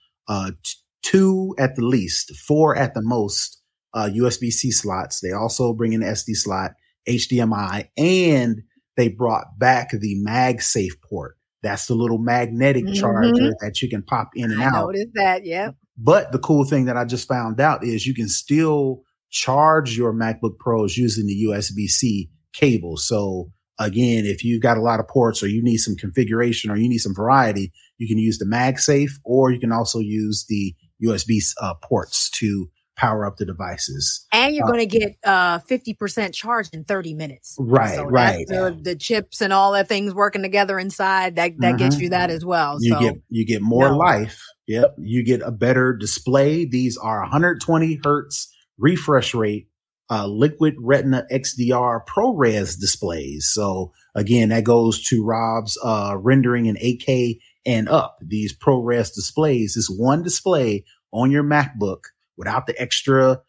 2 at the least, 4 at the most USB-C slots. They also bring an SD slot, HDMI, and they brought back the MagSafe port. That's the little magnetic charger that you can pop in and out. I noticed that, yeah. But the cool thing that I just found out is you can still charge your MacBook Pros using the USB-C cable. So again, if you've got a lot of ports or you need some configuration or you need some variety, you can use the MagSafe, or you can also use the USB ports to power up the devices. And you're going to get 50% charged in 30 minutes. Right, so right. The chips and all that things working together inside, that gets you that as well. You get more life. Yep. You get a better display. These are 120 hertz refresh rate, Liquid Retina XDR ProRes displays. So again, that goes to Rob's rendering in 8K and up. These ProRes displays, this one display on your MacBook without the extra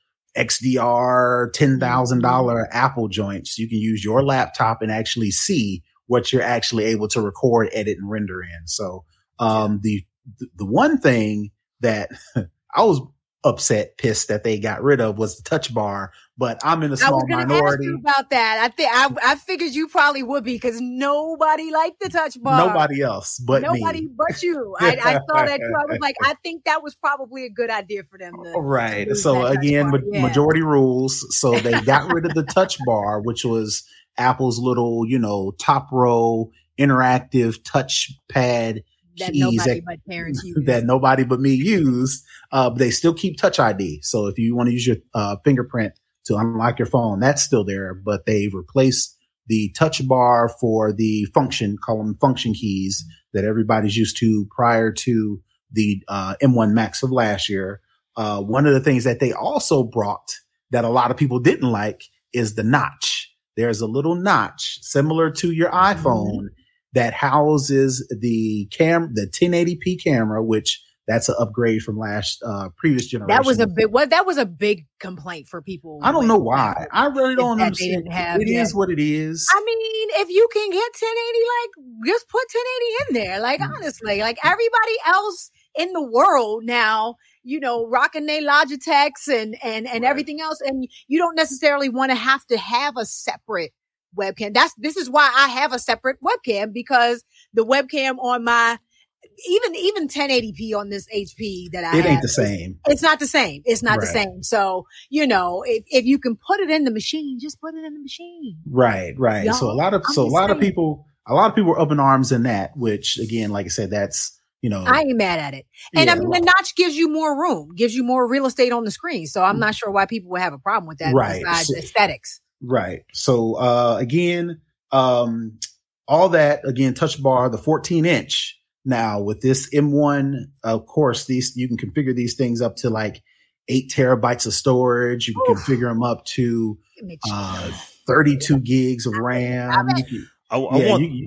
XDR $10,000 Apple joints. You can use your laptop and actually see what you're actually able to record, edit, and render in. So the one thing that I was pissed that they got rid of was the touch bar, but I'm in a small minority. I was going to ask you about that. I figured you probably would be, because nobody liked the touch bar. Nobody else but nobody me. But you. I saw that too. I was like, I think that was probably a good idea for them. Right. So again, majority rules. So they got rid of the touch bar, which was Apple's little, top row interactive touchpad that keys nobody but parents use. That nobody but me use. They still keep Touch ID. So if you want to use your fingerprint to unlock your phone, that's still there. But they've replaced the touch bar for the call them function keys that everybody's used to prior to the M1 Max of last year. One of the things that they also brought that a lot of people didn't like is the notch. There's a little notch similar to your iPhone that houses the 1080p camera, which that's an upgrade from previous generation. That was a big complaint for people. I don't know why. I really don't understand. It is what it is. I mean, if you can get 1080, just put 1080 in there. Honestly, everybody else in the world now, rocking their Logitechs and everything else. And you don't necessarily want to have a separate webcam. This is why I have a separate webcam, because the webcam on my even 1080p on this HP that I have, ain't the same. It's not the same. It's not the same. So, if you can put it in the machine, just put it in the machine. Right. So a lot of people were up in arms in that, which again, like I said, that's, I ain't mad at it. And the notch gives you more room, gives you more real estate on the screen. So I'm not sure why people would have a problem with that besides aesthetics. Right. So, again, all that, again, touch bar, the 14-inch. Now with this M1, of course, you can configure these things up to 8 terabytes of storage. You can configure them up to 32 gigs of RAM. I want the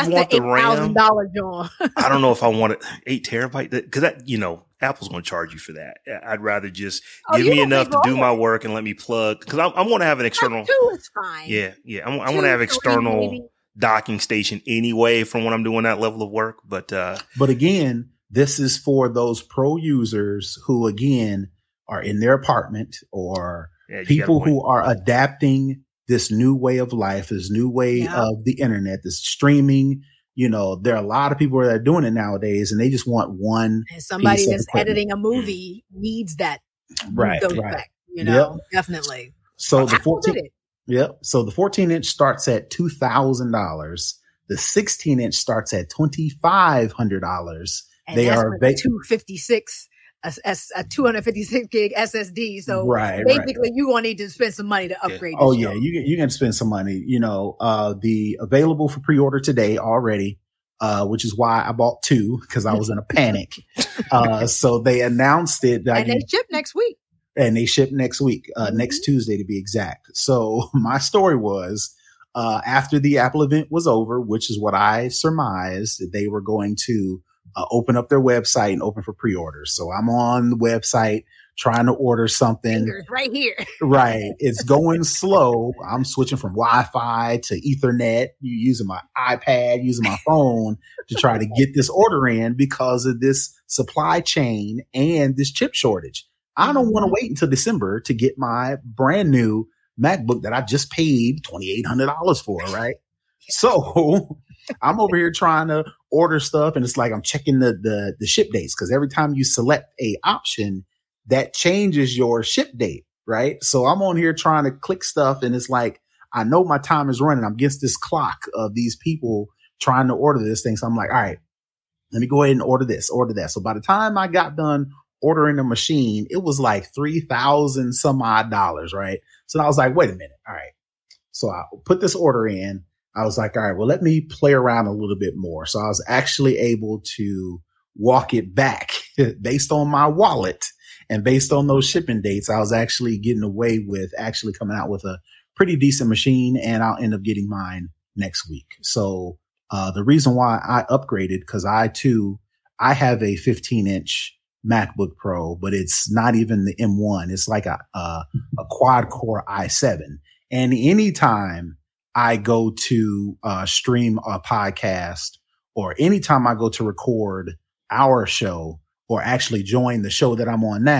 $8,000 John. I don't know if I want it 8 terabyte, because Apple's going to charge you for that. I'd rather just give me enough to do my work and let me plug, because I want to have an external. 2 is fine. Yeah. I want to have external docking station anyway from when I'm doing that level of work. But again, this is for those pro users who again are in their apartment, or people who are adapting this new way of life, this new way of the internet, this streaming. There are a lot of people that are doing it nowadays, and they just want one. And somebody that's editing a movie needs that. Right. Effect, definitely. So the 14. Yep. So the 14-inch starts at $2,000. The 16-inch starts at $2,500. And they are 256. A 256 gig SSD. So basically you're going to need to spend some money to upgrade. Oh yeah. You're going to spend some money, the available for pre-order today already, which is why I bought 2, because I was in a panic. So they announced it. And they ship next week. Next Tuesday to be exact. So my story was, after the Apple event was over, which is what I surmised, they were going to open up their website and open for pre-orders. So I'm on the website trying to order something. Fingers right here. Right. It's going slow. I'm switching from Wi-Fi to Ethernet, using my iPad, using my phone to try to get this order in because of this supply chain and this chip shortage. I don't want to wait until December to get my brand new MacBook that I just paid $2,800 for, right? So I'm over here trying to order stuff, and it's like I'm checking the ship dates, because every time you select a option, that changes your ship date, right? So I'm on here trying to click stuff, and it's like I know my time is running. I'm against this clock of these people trying to order this thing. So I'm like, all right, let me go ahead and order this, order that. So by the time I got done ordering a machine, it was like $3,000 some odd dollars, right? So I was like, wait a minute. All right. So I put this order in. I was like, all right, well, let me play around a little bit more. So I was actually able to walk it back based on my wallet and based on those shipping dates. I was actually getting away with actually coming out with a pretty decent machine, and I'll end up getting mine next week. So the reason why I upgraded, because I have a 15-inch MacBook Pro, but it's not even the M1. It's like a quad core i7. And anytime I go to stream a podcast, or anytime I go to record our show, or actually join the show that I'm on now,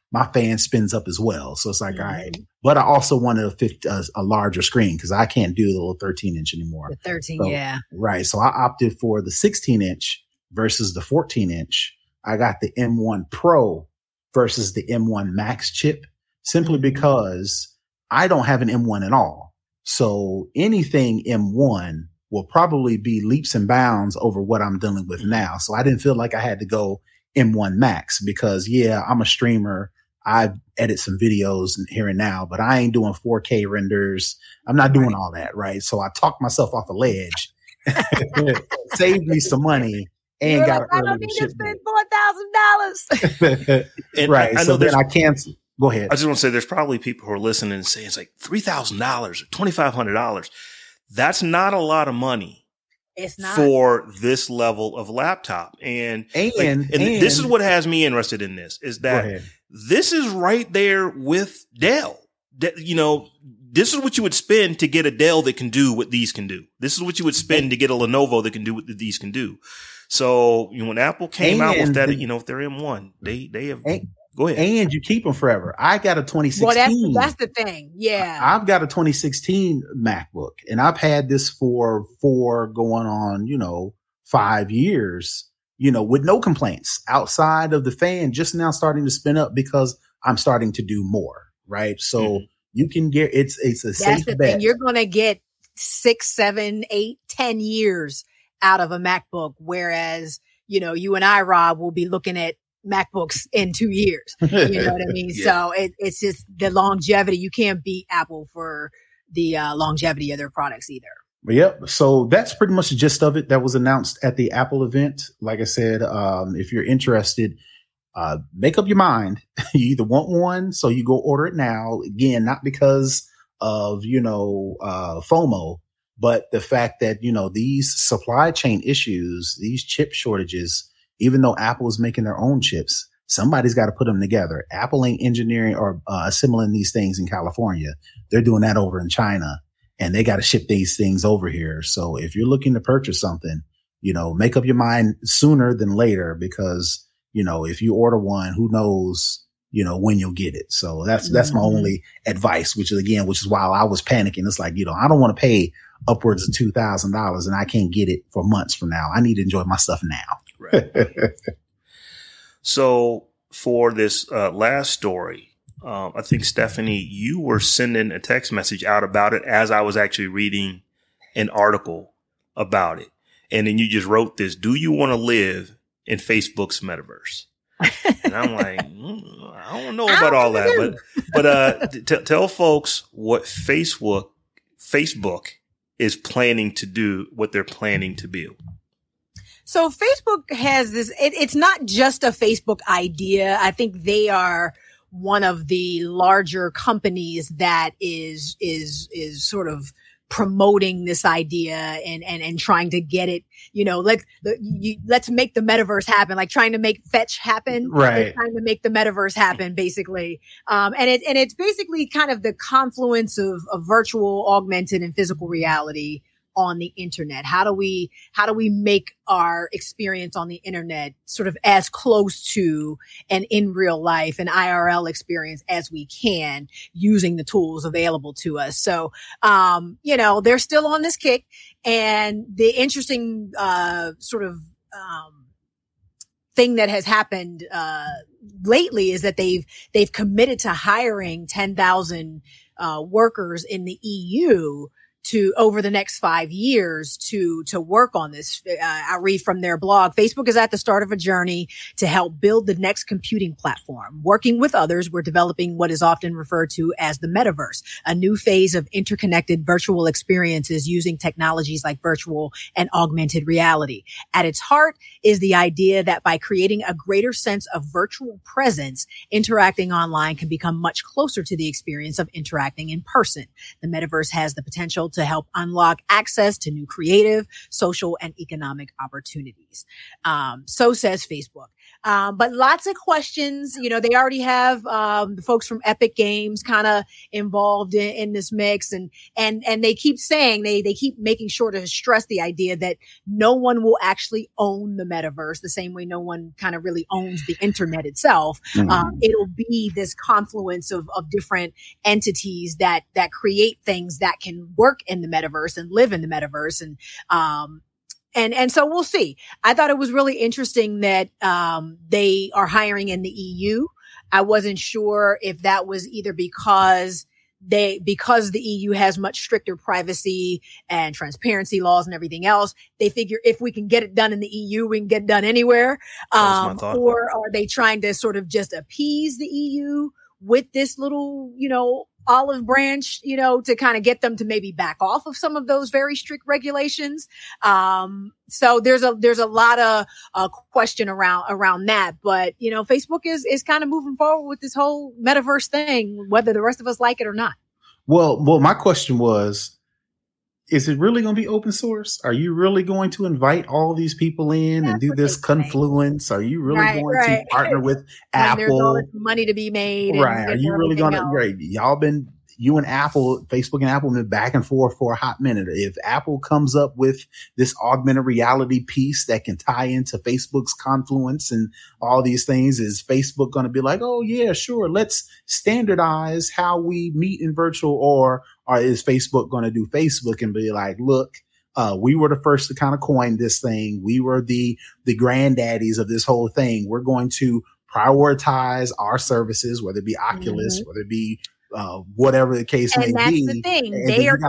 my fan spins up as well. So it's like, all right, but I also wanted a larger screen because I can't do the little 13-inch anymore. The 13, so, yeah. Right. So I opted for the 16-inch versus the 14-inch. I got the M1 Pro versus the M1 Max chip simply because I don't have an M1 at all. So anything M1 will probably be leaps and bounds over what I'm dealing with now. So I didn't feel like I had to go M1 Max because, yeah, I'm a streamer. I edit some videos here and now, but I ain't doing 4K renders. I'm not doing all that, right? So I talked myself off a ledge, saved me some money, and got an I don't need to spend $4,000. Right. I know so then I canceled. Go ahead. I just want to say there's probably people who are listening and saying it's like $3,000 or $2,500. That's not a lot of money. It's not for this level of laptop. And this is what has me interested in this is that this is right there with Dell. You know, this is what you would spend to get a Dell that can do what these can do. This is what you would spend to get a Lenovo that can do what these can do. So, you know, when Apple came out with that, you know, if they're M1, they have. Go ahead. And you keep them forever. I got a 2016. Well, that's the thing. Yeah. I've got a 2016 MacBook and I've had this for going on, 5 years, with no complaints outside of the fan just now starting to spin up because I'm starting to do more. Right. So you can get, it's a safe bet. Thing. You're going to get 6, 7, 8, 10 years out of a MacBook. Whereas, you and I, Rob, will be looking at MacBooks in 2 years. You know what I mean? Yeah. So it's just the longevity. You can't beat Apple for the longevity of their products either. Yep. So that's pretty much the gist of it that was announced at the Apple event. Like I said, if you're interested, make up your mind. You either want one, so you go order it now. Again, not because of, FOMO, but the fact that, these supply chain issues, these chip shortages, even though Apple is making their own chips, somebody's got to put them together. Apple ain't engineering or assembling these things in California. They're doing that over in China, and they got to ship these things over here. So if you're looking to purchase something, make up your mind sooner than later because, if you order one, who knows, when you'll get it. So that's my only advice, which is why I was panicking. It's like, I don't want to pay upwards of $2,000 and I can't get it for months from now. I need to enjoy my stuff now. Right. So for this last story, I think, Stephanie, you were sending a text message out about it as I was actually reading an article about it. And then you just wrote this: do you want to live in Facebook's metaverse? And I'm like, I don't know about all that, but tell folks what Facebook is planning to do, what they're planning to build. So Facebook has this, it's not just a Facebook idea. I think they are one of the larger companies that is sort of promoting this idea and trying to get it, let's make the metaverse happen, like trying to make Fetch happen. Right. Trying to make the metaverse happen, basically. And it's basically kind of the confluence of virtual, augmented, and physical reality on the internet. How do we make our experience on the internet sort of as close to an in real life, an IRL experience as we can using the tools available to us? So, they're still on this kick. And the interesting, thing that has happened, lately is that they've committed to hiring 10,000, workers in the EU to over the next 5 years to work on this. I read from their blog, Facebook is at the start of a journey to help build the next computing platform. Working with others, we're developing what is often referred to as the metaverse, a new phase of interconnected virtual experiences using technologies like virtual and augmented reality. At its heart is the idea that by creating a greater sense of virtual presence, interacting online can become much closer to the experience of interacting in person. The metaverse has the potential to help unlock access to new creative, social, and economic opportunities. So says Facebook. But lots of questions. You know, they already have the folks from Epic Games kind of involved in this mix, and they keep saying they keep making sure to stress the idea that no one will actually own the metaverse the same way no one kind of really owns the internet itself. It'll be this confluence of different entities that create things that can work in the metaverse and live in the metaverse, and so we'll see. I thought it was really interesting that they are hiring in the EU. I wasn't sure if that was either because the EU has much stricter privacy and transparency laws and everything else. They figure if we can get it done in the EU, we can get it done anywhere. Or are they trying to sort of just appease the EU with this little, olive branch, to kind of get them to maybe back off of some of those very strict regulations. So there's a lot of question around that, but Facebook is kind of moving forward with this whole metaverse thing, whether the rest of us like it or not. Well, my question was, is it really going to be open source? Are you really going to invite all these people in and do this confluence? Are you really going to partner with Apple? There's all this money to be made. Right. Are you really going to, you and Apple, Facebook and Apple have been back and forth for a hot minute. If Apple comes up with this augmented reality piece that can tie into Facebook's confluence and all these things, is Facebook going to be like, oh yeah, sure, let's standardize how we meet in virtual, or is Facebook going to do Facebook and be like, look, we were the first to kind of coin this thing. We were the granddaddies of this whole thing. We're going to prioritize our services, whether it be Oculus, whether it be whatever the case may be. And that's the thing.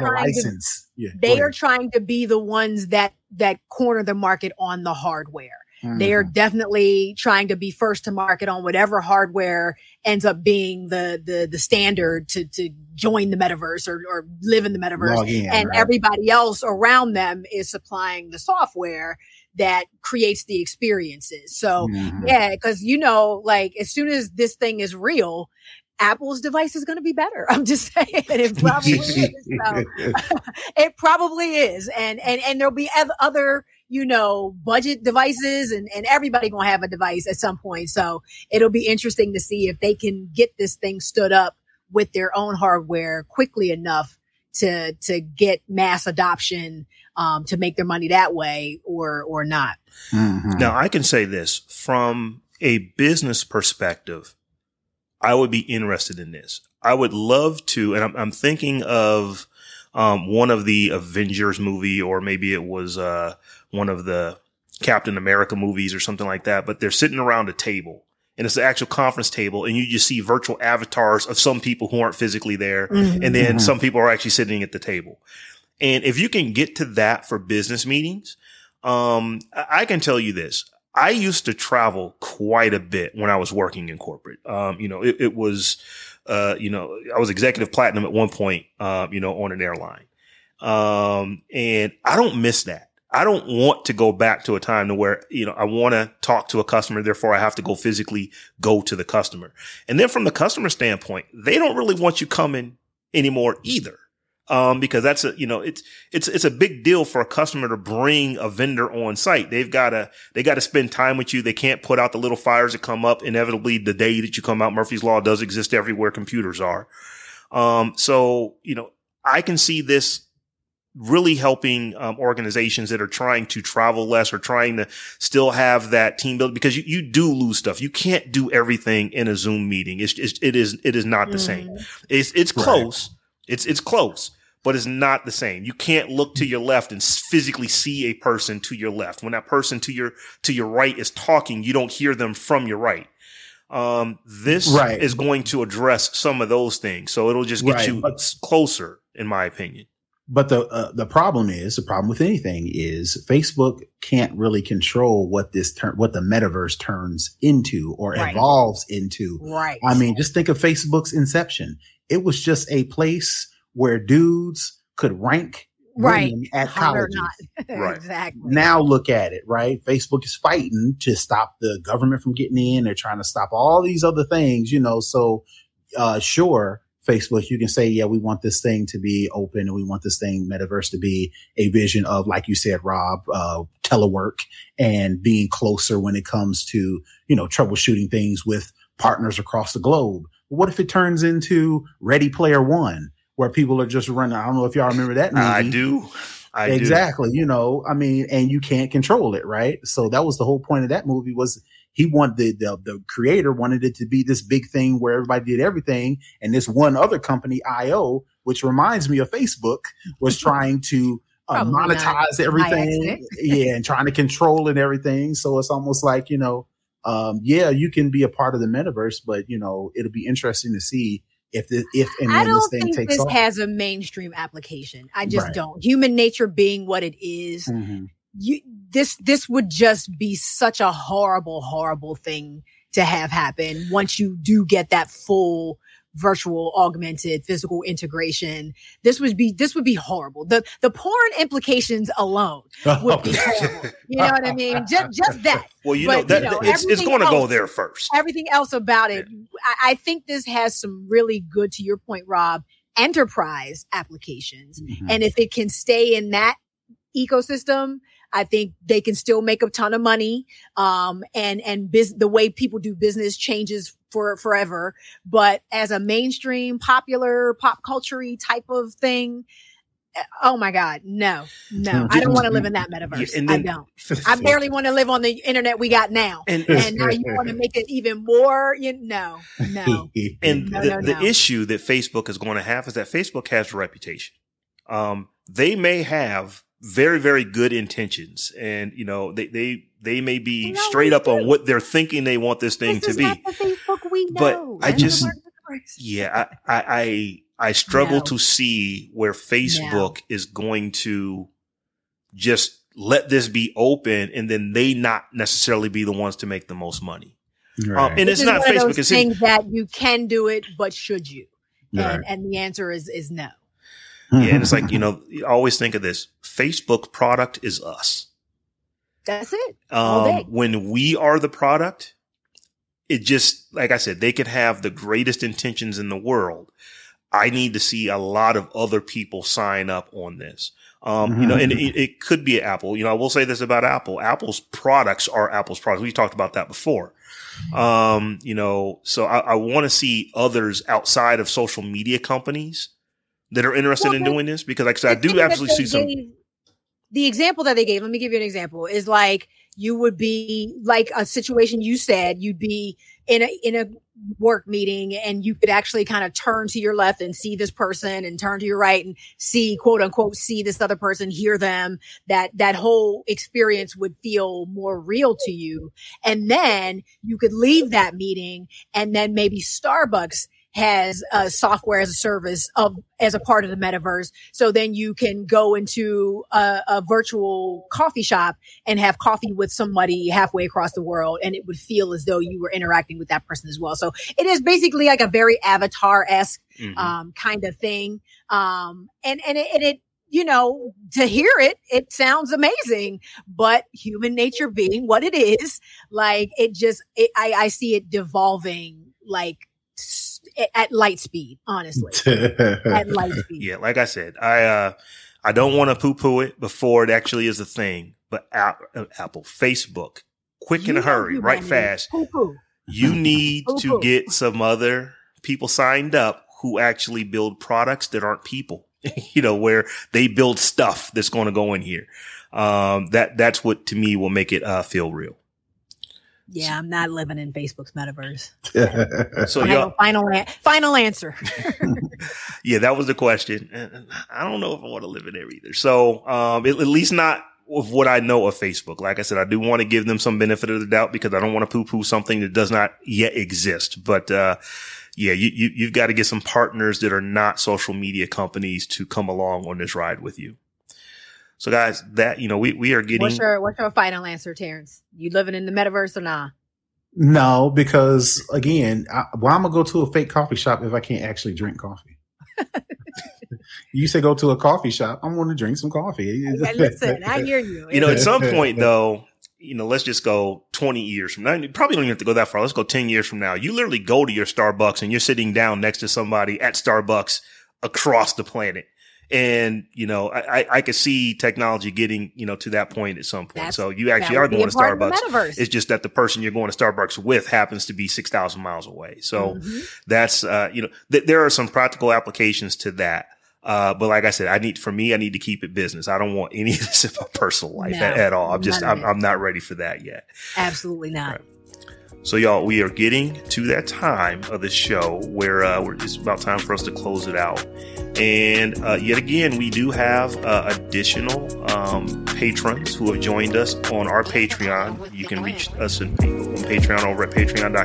They are trying to be the ones that corner the market on the hardware. They are definitely trying to be first to market on whatever hardware ends up being the standard to join the metaverse or live in the metaverse. Everybody else around them is supplying the software that creates the experiences. So because as soon as this thing is real, Apple's device is going to be better. I'm just saying it probably is. So, it probably is. And there'll be other, budget devices and everybody going to have a device at some point. So it'll be interesting to see if they can get this thing stood up with their own hardware quickly enough to get mass adoption, to make their money that way or not. Now I can say this from a business perspective. I would be interested in this. I would love to, and I'm thinking of one of the Avengers movie, or maybe it was one of the Captain America movies or something like that. But they're sitting around a table, and it's the actual conference table, and you just see virtual avatars of some people who aren't physically there, and then some people are actually sitting at the table. And if you can get to that for business meetings, I can tell you this. I used to travel quite a bit when I was working in corporate. It was, I was executive platinum at one point, on an airline. And I don't miss that. I don't want to go back to a time to where, I want to talk to a customer. Therefore, I have to go physically go to the customer. And then from the customer standpoint, they don't really want you coming anymore either. Because that's it's a big deal for a customer to bring a vendor on site. They got to spend time with you. They can't put out the little fires that come up inevitably the day that you come out. Murphy's Law does exist everywhere computers are. So, I can see this really helping, organizations that are trying to travel less or trying to still have that team building, because you do lose stuff. You can't do everything in a Zoom meeting. It is not the same. It's close. It's close. But it's not the same. You can't look to your left and physically see a person to your left. When that person to your right is talking, you don't hear them from your right. This is going to address some of those things. So it'll just get you closer, in my opinion. But the problem with anything is Facebook can't really control what the metaverse turns into or evolves into. Right. I mean, just think of Facebook's inception. It was just a place where dudes could rank women at colleges. Exactly. Now look at it, right? Facebook is fighting to stop the government from getting in. They're trying to stop all these other things, So, sure, Facebook, you can say, yeah, we want this thing to be open and we want this thing, metaverse, to be a vision of, like you said, Rob, telework and being closer when it comes to, troubleshooting things with partners across the globe. What if it turns into Ready Player One, where people are just running? I don't know if y'all remember that movie. I do. Exactly. And you can't control it, right? So that was the whole point of that movie. Was he wanted the creator wanted it to be this big thing where everybody did everything, and this one other company, IO, which reminds me of Facebook, was trying to monetize everything, and trying to control it and everything. So it's almost like, you can be a part of the metaverse, but it'll be interesting to see if and when this thing takes off. I don't think this has a mainstream application. I just don't. Human nature being what it is, this would just be such a horrible, horrible thing to have happen once you do get that full virtual, augmented, physical integration. This would be horrible. The porn implications alone would be horrible. You know what I mean? Just that. Well, it's going to go there first. Everything else about it, I think this has some really good, to your point, Rob, enterprise applications. Mm-hmm. And if it can stay in that ecosystem, I think they can still make a ton of money. The way people do business changes for forever. But as a mainstream, popular, pop culture-y type of thing, oh my God, no. I don't want to live in that metaverse. I don't. I barely want to live on the internet we got now. And now you want to make it even more, no. And the issue that Facebook is going to have is that Facebook has a reputation. They may have very, very good intentions, and they may be straight up on what they're thinking they want this thing to be. Not the Facebook we know. But I struggle to see where Facebook is going to just let this be open, and then they not necessarily be the ones to make the most money. Right. And it's not Facebook. It's saying that you can do it, but should you? Right. And the answer is no. Yeah, and it's like, you always think of this. Facebook product is us. That's it. When we are the product, it just, like I said, they could have the greatest intentions in the world. I need to see a lot of other people sign up on this. And it could be Apple. I will say this about Apple. Apple's products are Apple's products. We talked about that before. So I want to see others outside of social media companies that are interested in doing this, because like I said, I do absolutely see some. The example that they gave, let me give you an example, is like you would be like a situation you said, you'd be in a work meeting and you could actually kind of turn to your left and see this person and turn to your right and see, quote unquote, see this other person, hear them. That whole experience would feel more real to you. And then you could leave that meeting, and then maybe Starbucks has a software as a service as a part of the metaverse. So then you can go into a virtual coffee shop and have coffee with somebody halfway across the world, and it would feel as though you were interacting with that person as well. So it is basically like a very Avatar-esque kind of thing. And it to hear it sounds amazing, but human nature being what it is, like I see it devolving like at light speed, honestly. At light speed. Yeah, like I said, I don't want to poo-poo it before it actually is a thing. But Apple, Facebook, quick in a hurry, right fast. Poo-poo. You need to get some other people signed up who actually build products that aren't people. Where they build stuff that's going to go in here. That's what to me will make it feel real. Yeah, I'm not living in Facebook's metaverse. So I have a final answer. Yeah, that was the question. I don't know if I want to live in there either. So at least not with what I know of Facebook. Like I said, I do want to give them some benefit of the doubt because I don't want to poo-poo something that does not yet exist. But you've got to get some partners that are not social media companies to come along on this ride with you. So guys, that, we are getting. What's your final answer, Terrence? You living in the metaverse or not? No, because again, why am I go to a fake coffee shop if I can't actually drink coffee? You say go to a coffee shop. I want to drink some coffee. Okay, listen, I hear you. At some point though, let's just go 20 years from now. You probably don't even have to go that far. Let's go 10 years from now. You literally go to your Starbucks and you're sitting down next to somebody at Starbucks across the planet. And, you know, I could see technology getting, you know, to that point at some point. So you actually that are would be going a to part of the Starbucks. metaverse. It's just that the person you're going to Starbucks with happens to be 6,000 miles away. So that's, you know, there are some practical applications to that. But like I said, I need to keep it business. I don't want any of this in my personal life at all. I'm not ready for that yet. Absolutely not. Right. So y'all, we are getting to that time of the show where it's about time for us to close it out. And yet again, we do have additional patrons who have joined us on our Patreon. You can reach us on Patreon over at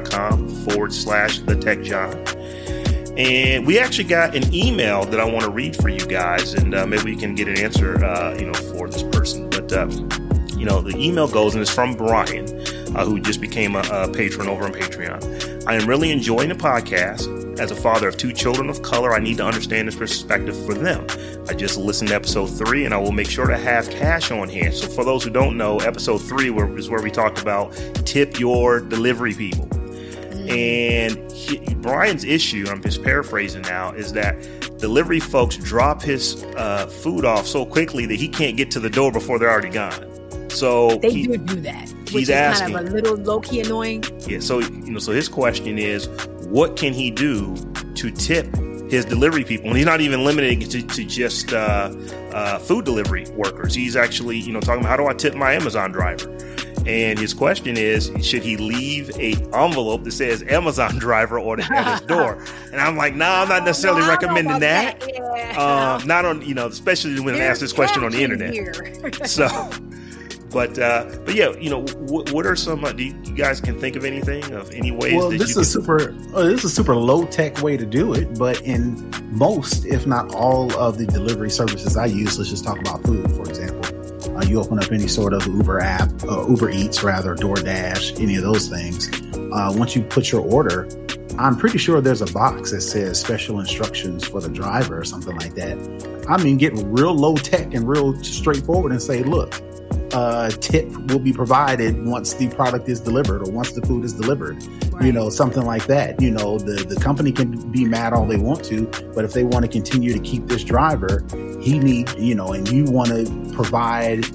patreon.com/thetechjohn. And we actually got an email that I want to read for you guys, and maybe we can get an answer, you know, for this person. But you know, the email goes, and it's from Brian, who just became a patron over on Patreon. I am really enjoying the podcast. As a father of 2 children of color, I need to understand this perspective for them. I just listened to episode 3, and I will make sure to have cash on hand. So for those who don't know, episode 3 is where we talked about tip your delivery people. And Brian's issue, I'm just paraphrasing now, is that delivery folks drop his food off so quickly that he can't get to the door before they're already gone. So they do that, which is asking, kind of a little low-key annoying. Yeah. So, you know, so his question is, what can he do to tip his delivery people? And he's not even limiting it to just food delivery workers. He's actually, you know, talking about, how do I tip my Amazon driver? And his question is, should he leave a envelope that says Amazon driver at his door? And I'm like, no, I'm not necessarily recommending that. Yeah. Not on, you know, especially when I ask this question on the internet. So, but yeah, you know, what are some? Do you guys can think of anything of any ways? Well, that this is a super low tech way to do it, but in most, if not all, of the delivery services I use, let's just talk about food, for example. You open up any sort of Uber app, Uber Eats rather, DoorDash, any of those things. Once you put your order, I'm pretty sure there's a box that says special instructions for the driver or something like that. I mean, get real low tech and real straightforward and say, look, tip will be provided once the product is delivered or once the food is delivered. Right. You know, something like that. You know, the company can be mad all they want to, but if they want to continue to keep this driver, he needs, you know, and you want to provide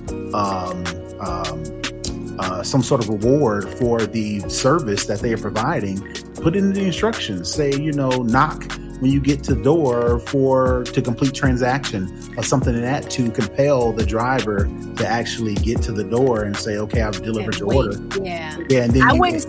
some sort of reward for the service that they are providing, put in the instructions. Say, you know, knock when you get to the door to complete transaction or something like that, to compel the driver to actually get to the door and say, okay, I've delivered your order. Yeah. And then I wouldn't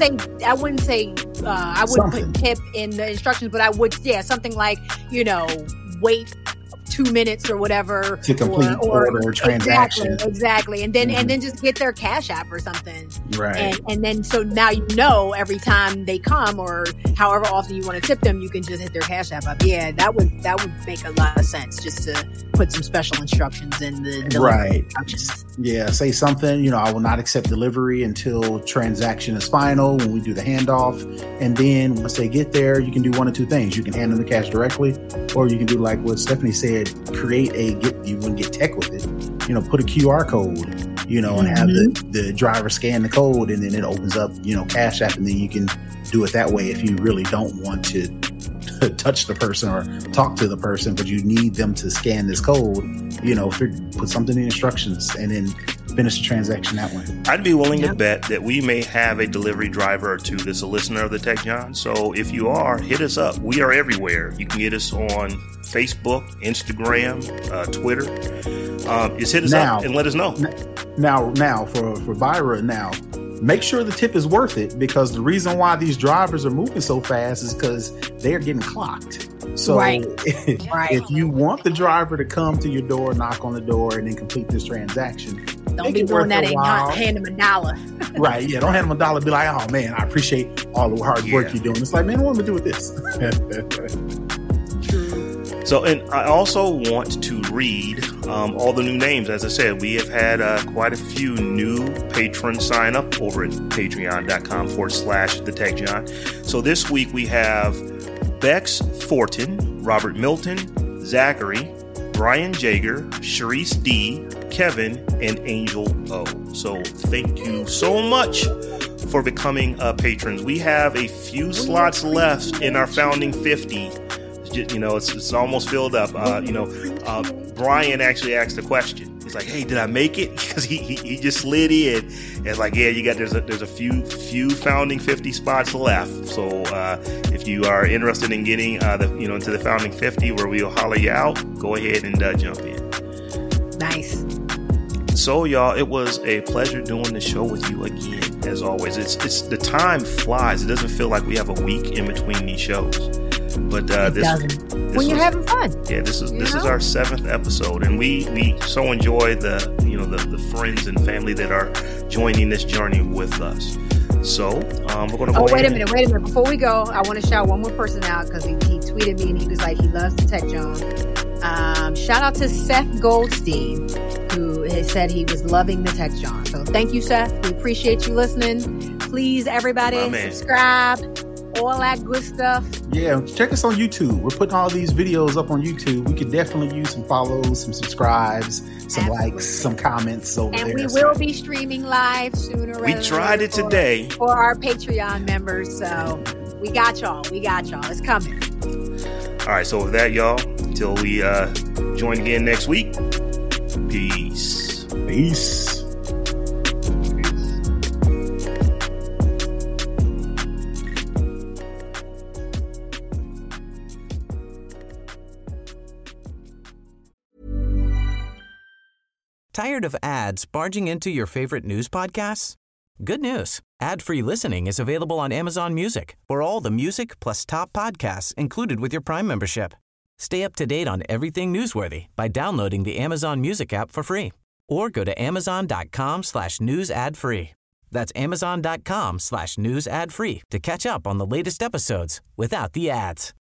put tip in the instructions, but I would, something like, you know, wait 2 minutes or whatever to complete order transaction. Exactly. And then just get their Cash App or something. Right. And then so now you know every time they come or however often you want to tip them, you can just hit their Cash App up. Yeah, that would make a lot of sense, just to put some special instructions in the delivery. Right. Yeah, say something, you know, I will not accept delivery until transaction is final when we do the handoff. And then once they get there, you can do one of two things. You can hand them the cash directly, or you can do like what Stephanie said, create you wouldn't get tech with it, you know, put a QR code, you know, and have the driver scan the code, and then it opens up, you know, Cash App, and then you can do it that way if you really don't want to touch the person or talk to the person, but you need them to scan this code, you know, put something in instructions and then finish the transaction that way. I'd be willing to bet that we may have a delivery driver or two that's a listener of the Tech John. So if you are, hit us up. We are everywhere. You can get us on Facebook, Instagram, Twitter. Just hit us up and let us know. Now for Byra, now make sure the tip is worth it, because the reason why these drivers are moving so fast is because they're getting clocked. So if you want the driver to come to your door, knock on the door, and then complete this transaction, don't be doing that and not hand them $1. Right. Yeah. Don't hand them $1. Be like, oh man, I appreciate all the hard work you're doing. It's like, man, what am I doing with this? So, and I also want to read all the new names. As I said, we have had quite a few new patrons sign up over at patreon.com/thetechjohn. So this week we have Bex Fortin, Robert Milton, Zachary, Brian Jager, Sharice D, Kevin, and Angel O. So thank you so much for becoming patrons. We have a few slots left in our founding 50. You know, it's almost filled up. Brian actually asked the question. He's like, "Hey, did I make it?" Because he just slid in and like, yeah, you got there's a few Founding 50 spots left. So if you are interested in getting into the Founding 50 where we'll holler you out, go ahead and jump in. Nice. So y'all, it was a pleasure doing the show with you again. As always, it's the time flies. It doesn't feel like we have a week in between these shows. But when you're having fun. Yeah, this is our 7th episode, and we so enjoy the friends and family that are joining this journey with us. So we're gonna go. Wait a minute. Before we go, I want to shout one more person out because he tweeted me and he was like he loves the Tech John. Shout out to Seth Goldstein, who has said he was loving the Tech John. So thank you, Seth. We appreciate you listening. Please, everybody, subscribe. All that good stuff. Yeah, check us on YouTube. We're putting all these videos up on YouTube. We could definitely use some follows, some subscribes, some likes, some comments over there. And we will be streaming live sooner or later. We tried it today. For our Patreon members. So we got y'all. It's coming. All right. So with that, y'all, until we join again next week, peace. Peace. Tired of ads barging into your favorite news podcasts? Good news. Ad-free listening is available on Amazon Music for all the music plus top podcasts included with your Prime membership. Stay up to date on everything newsworthy by downloading the Amazon Music app for free or go to amazon.com/news ad free. That's amazon.com/news ad free to catch up on the latest episodes without the ads.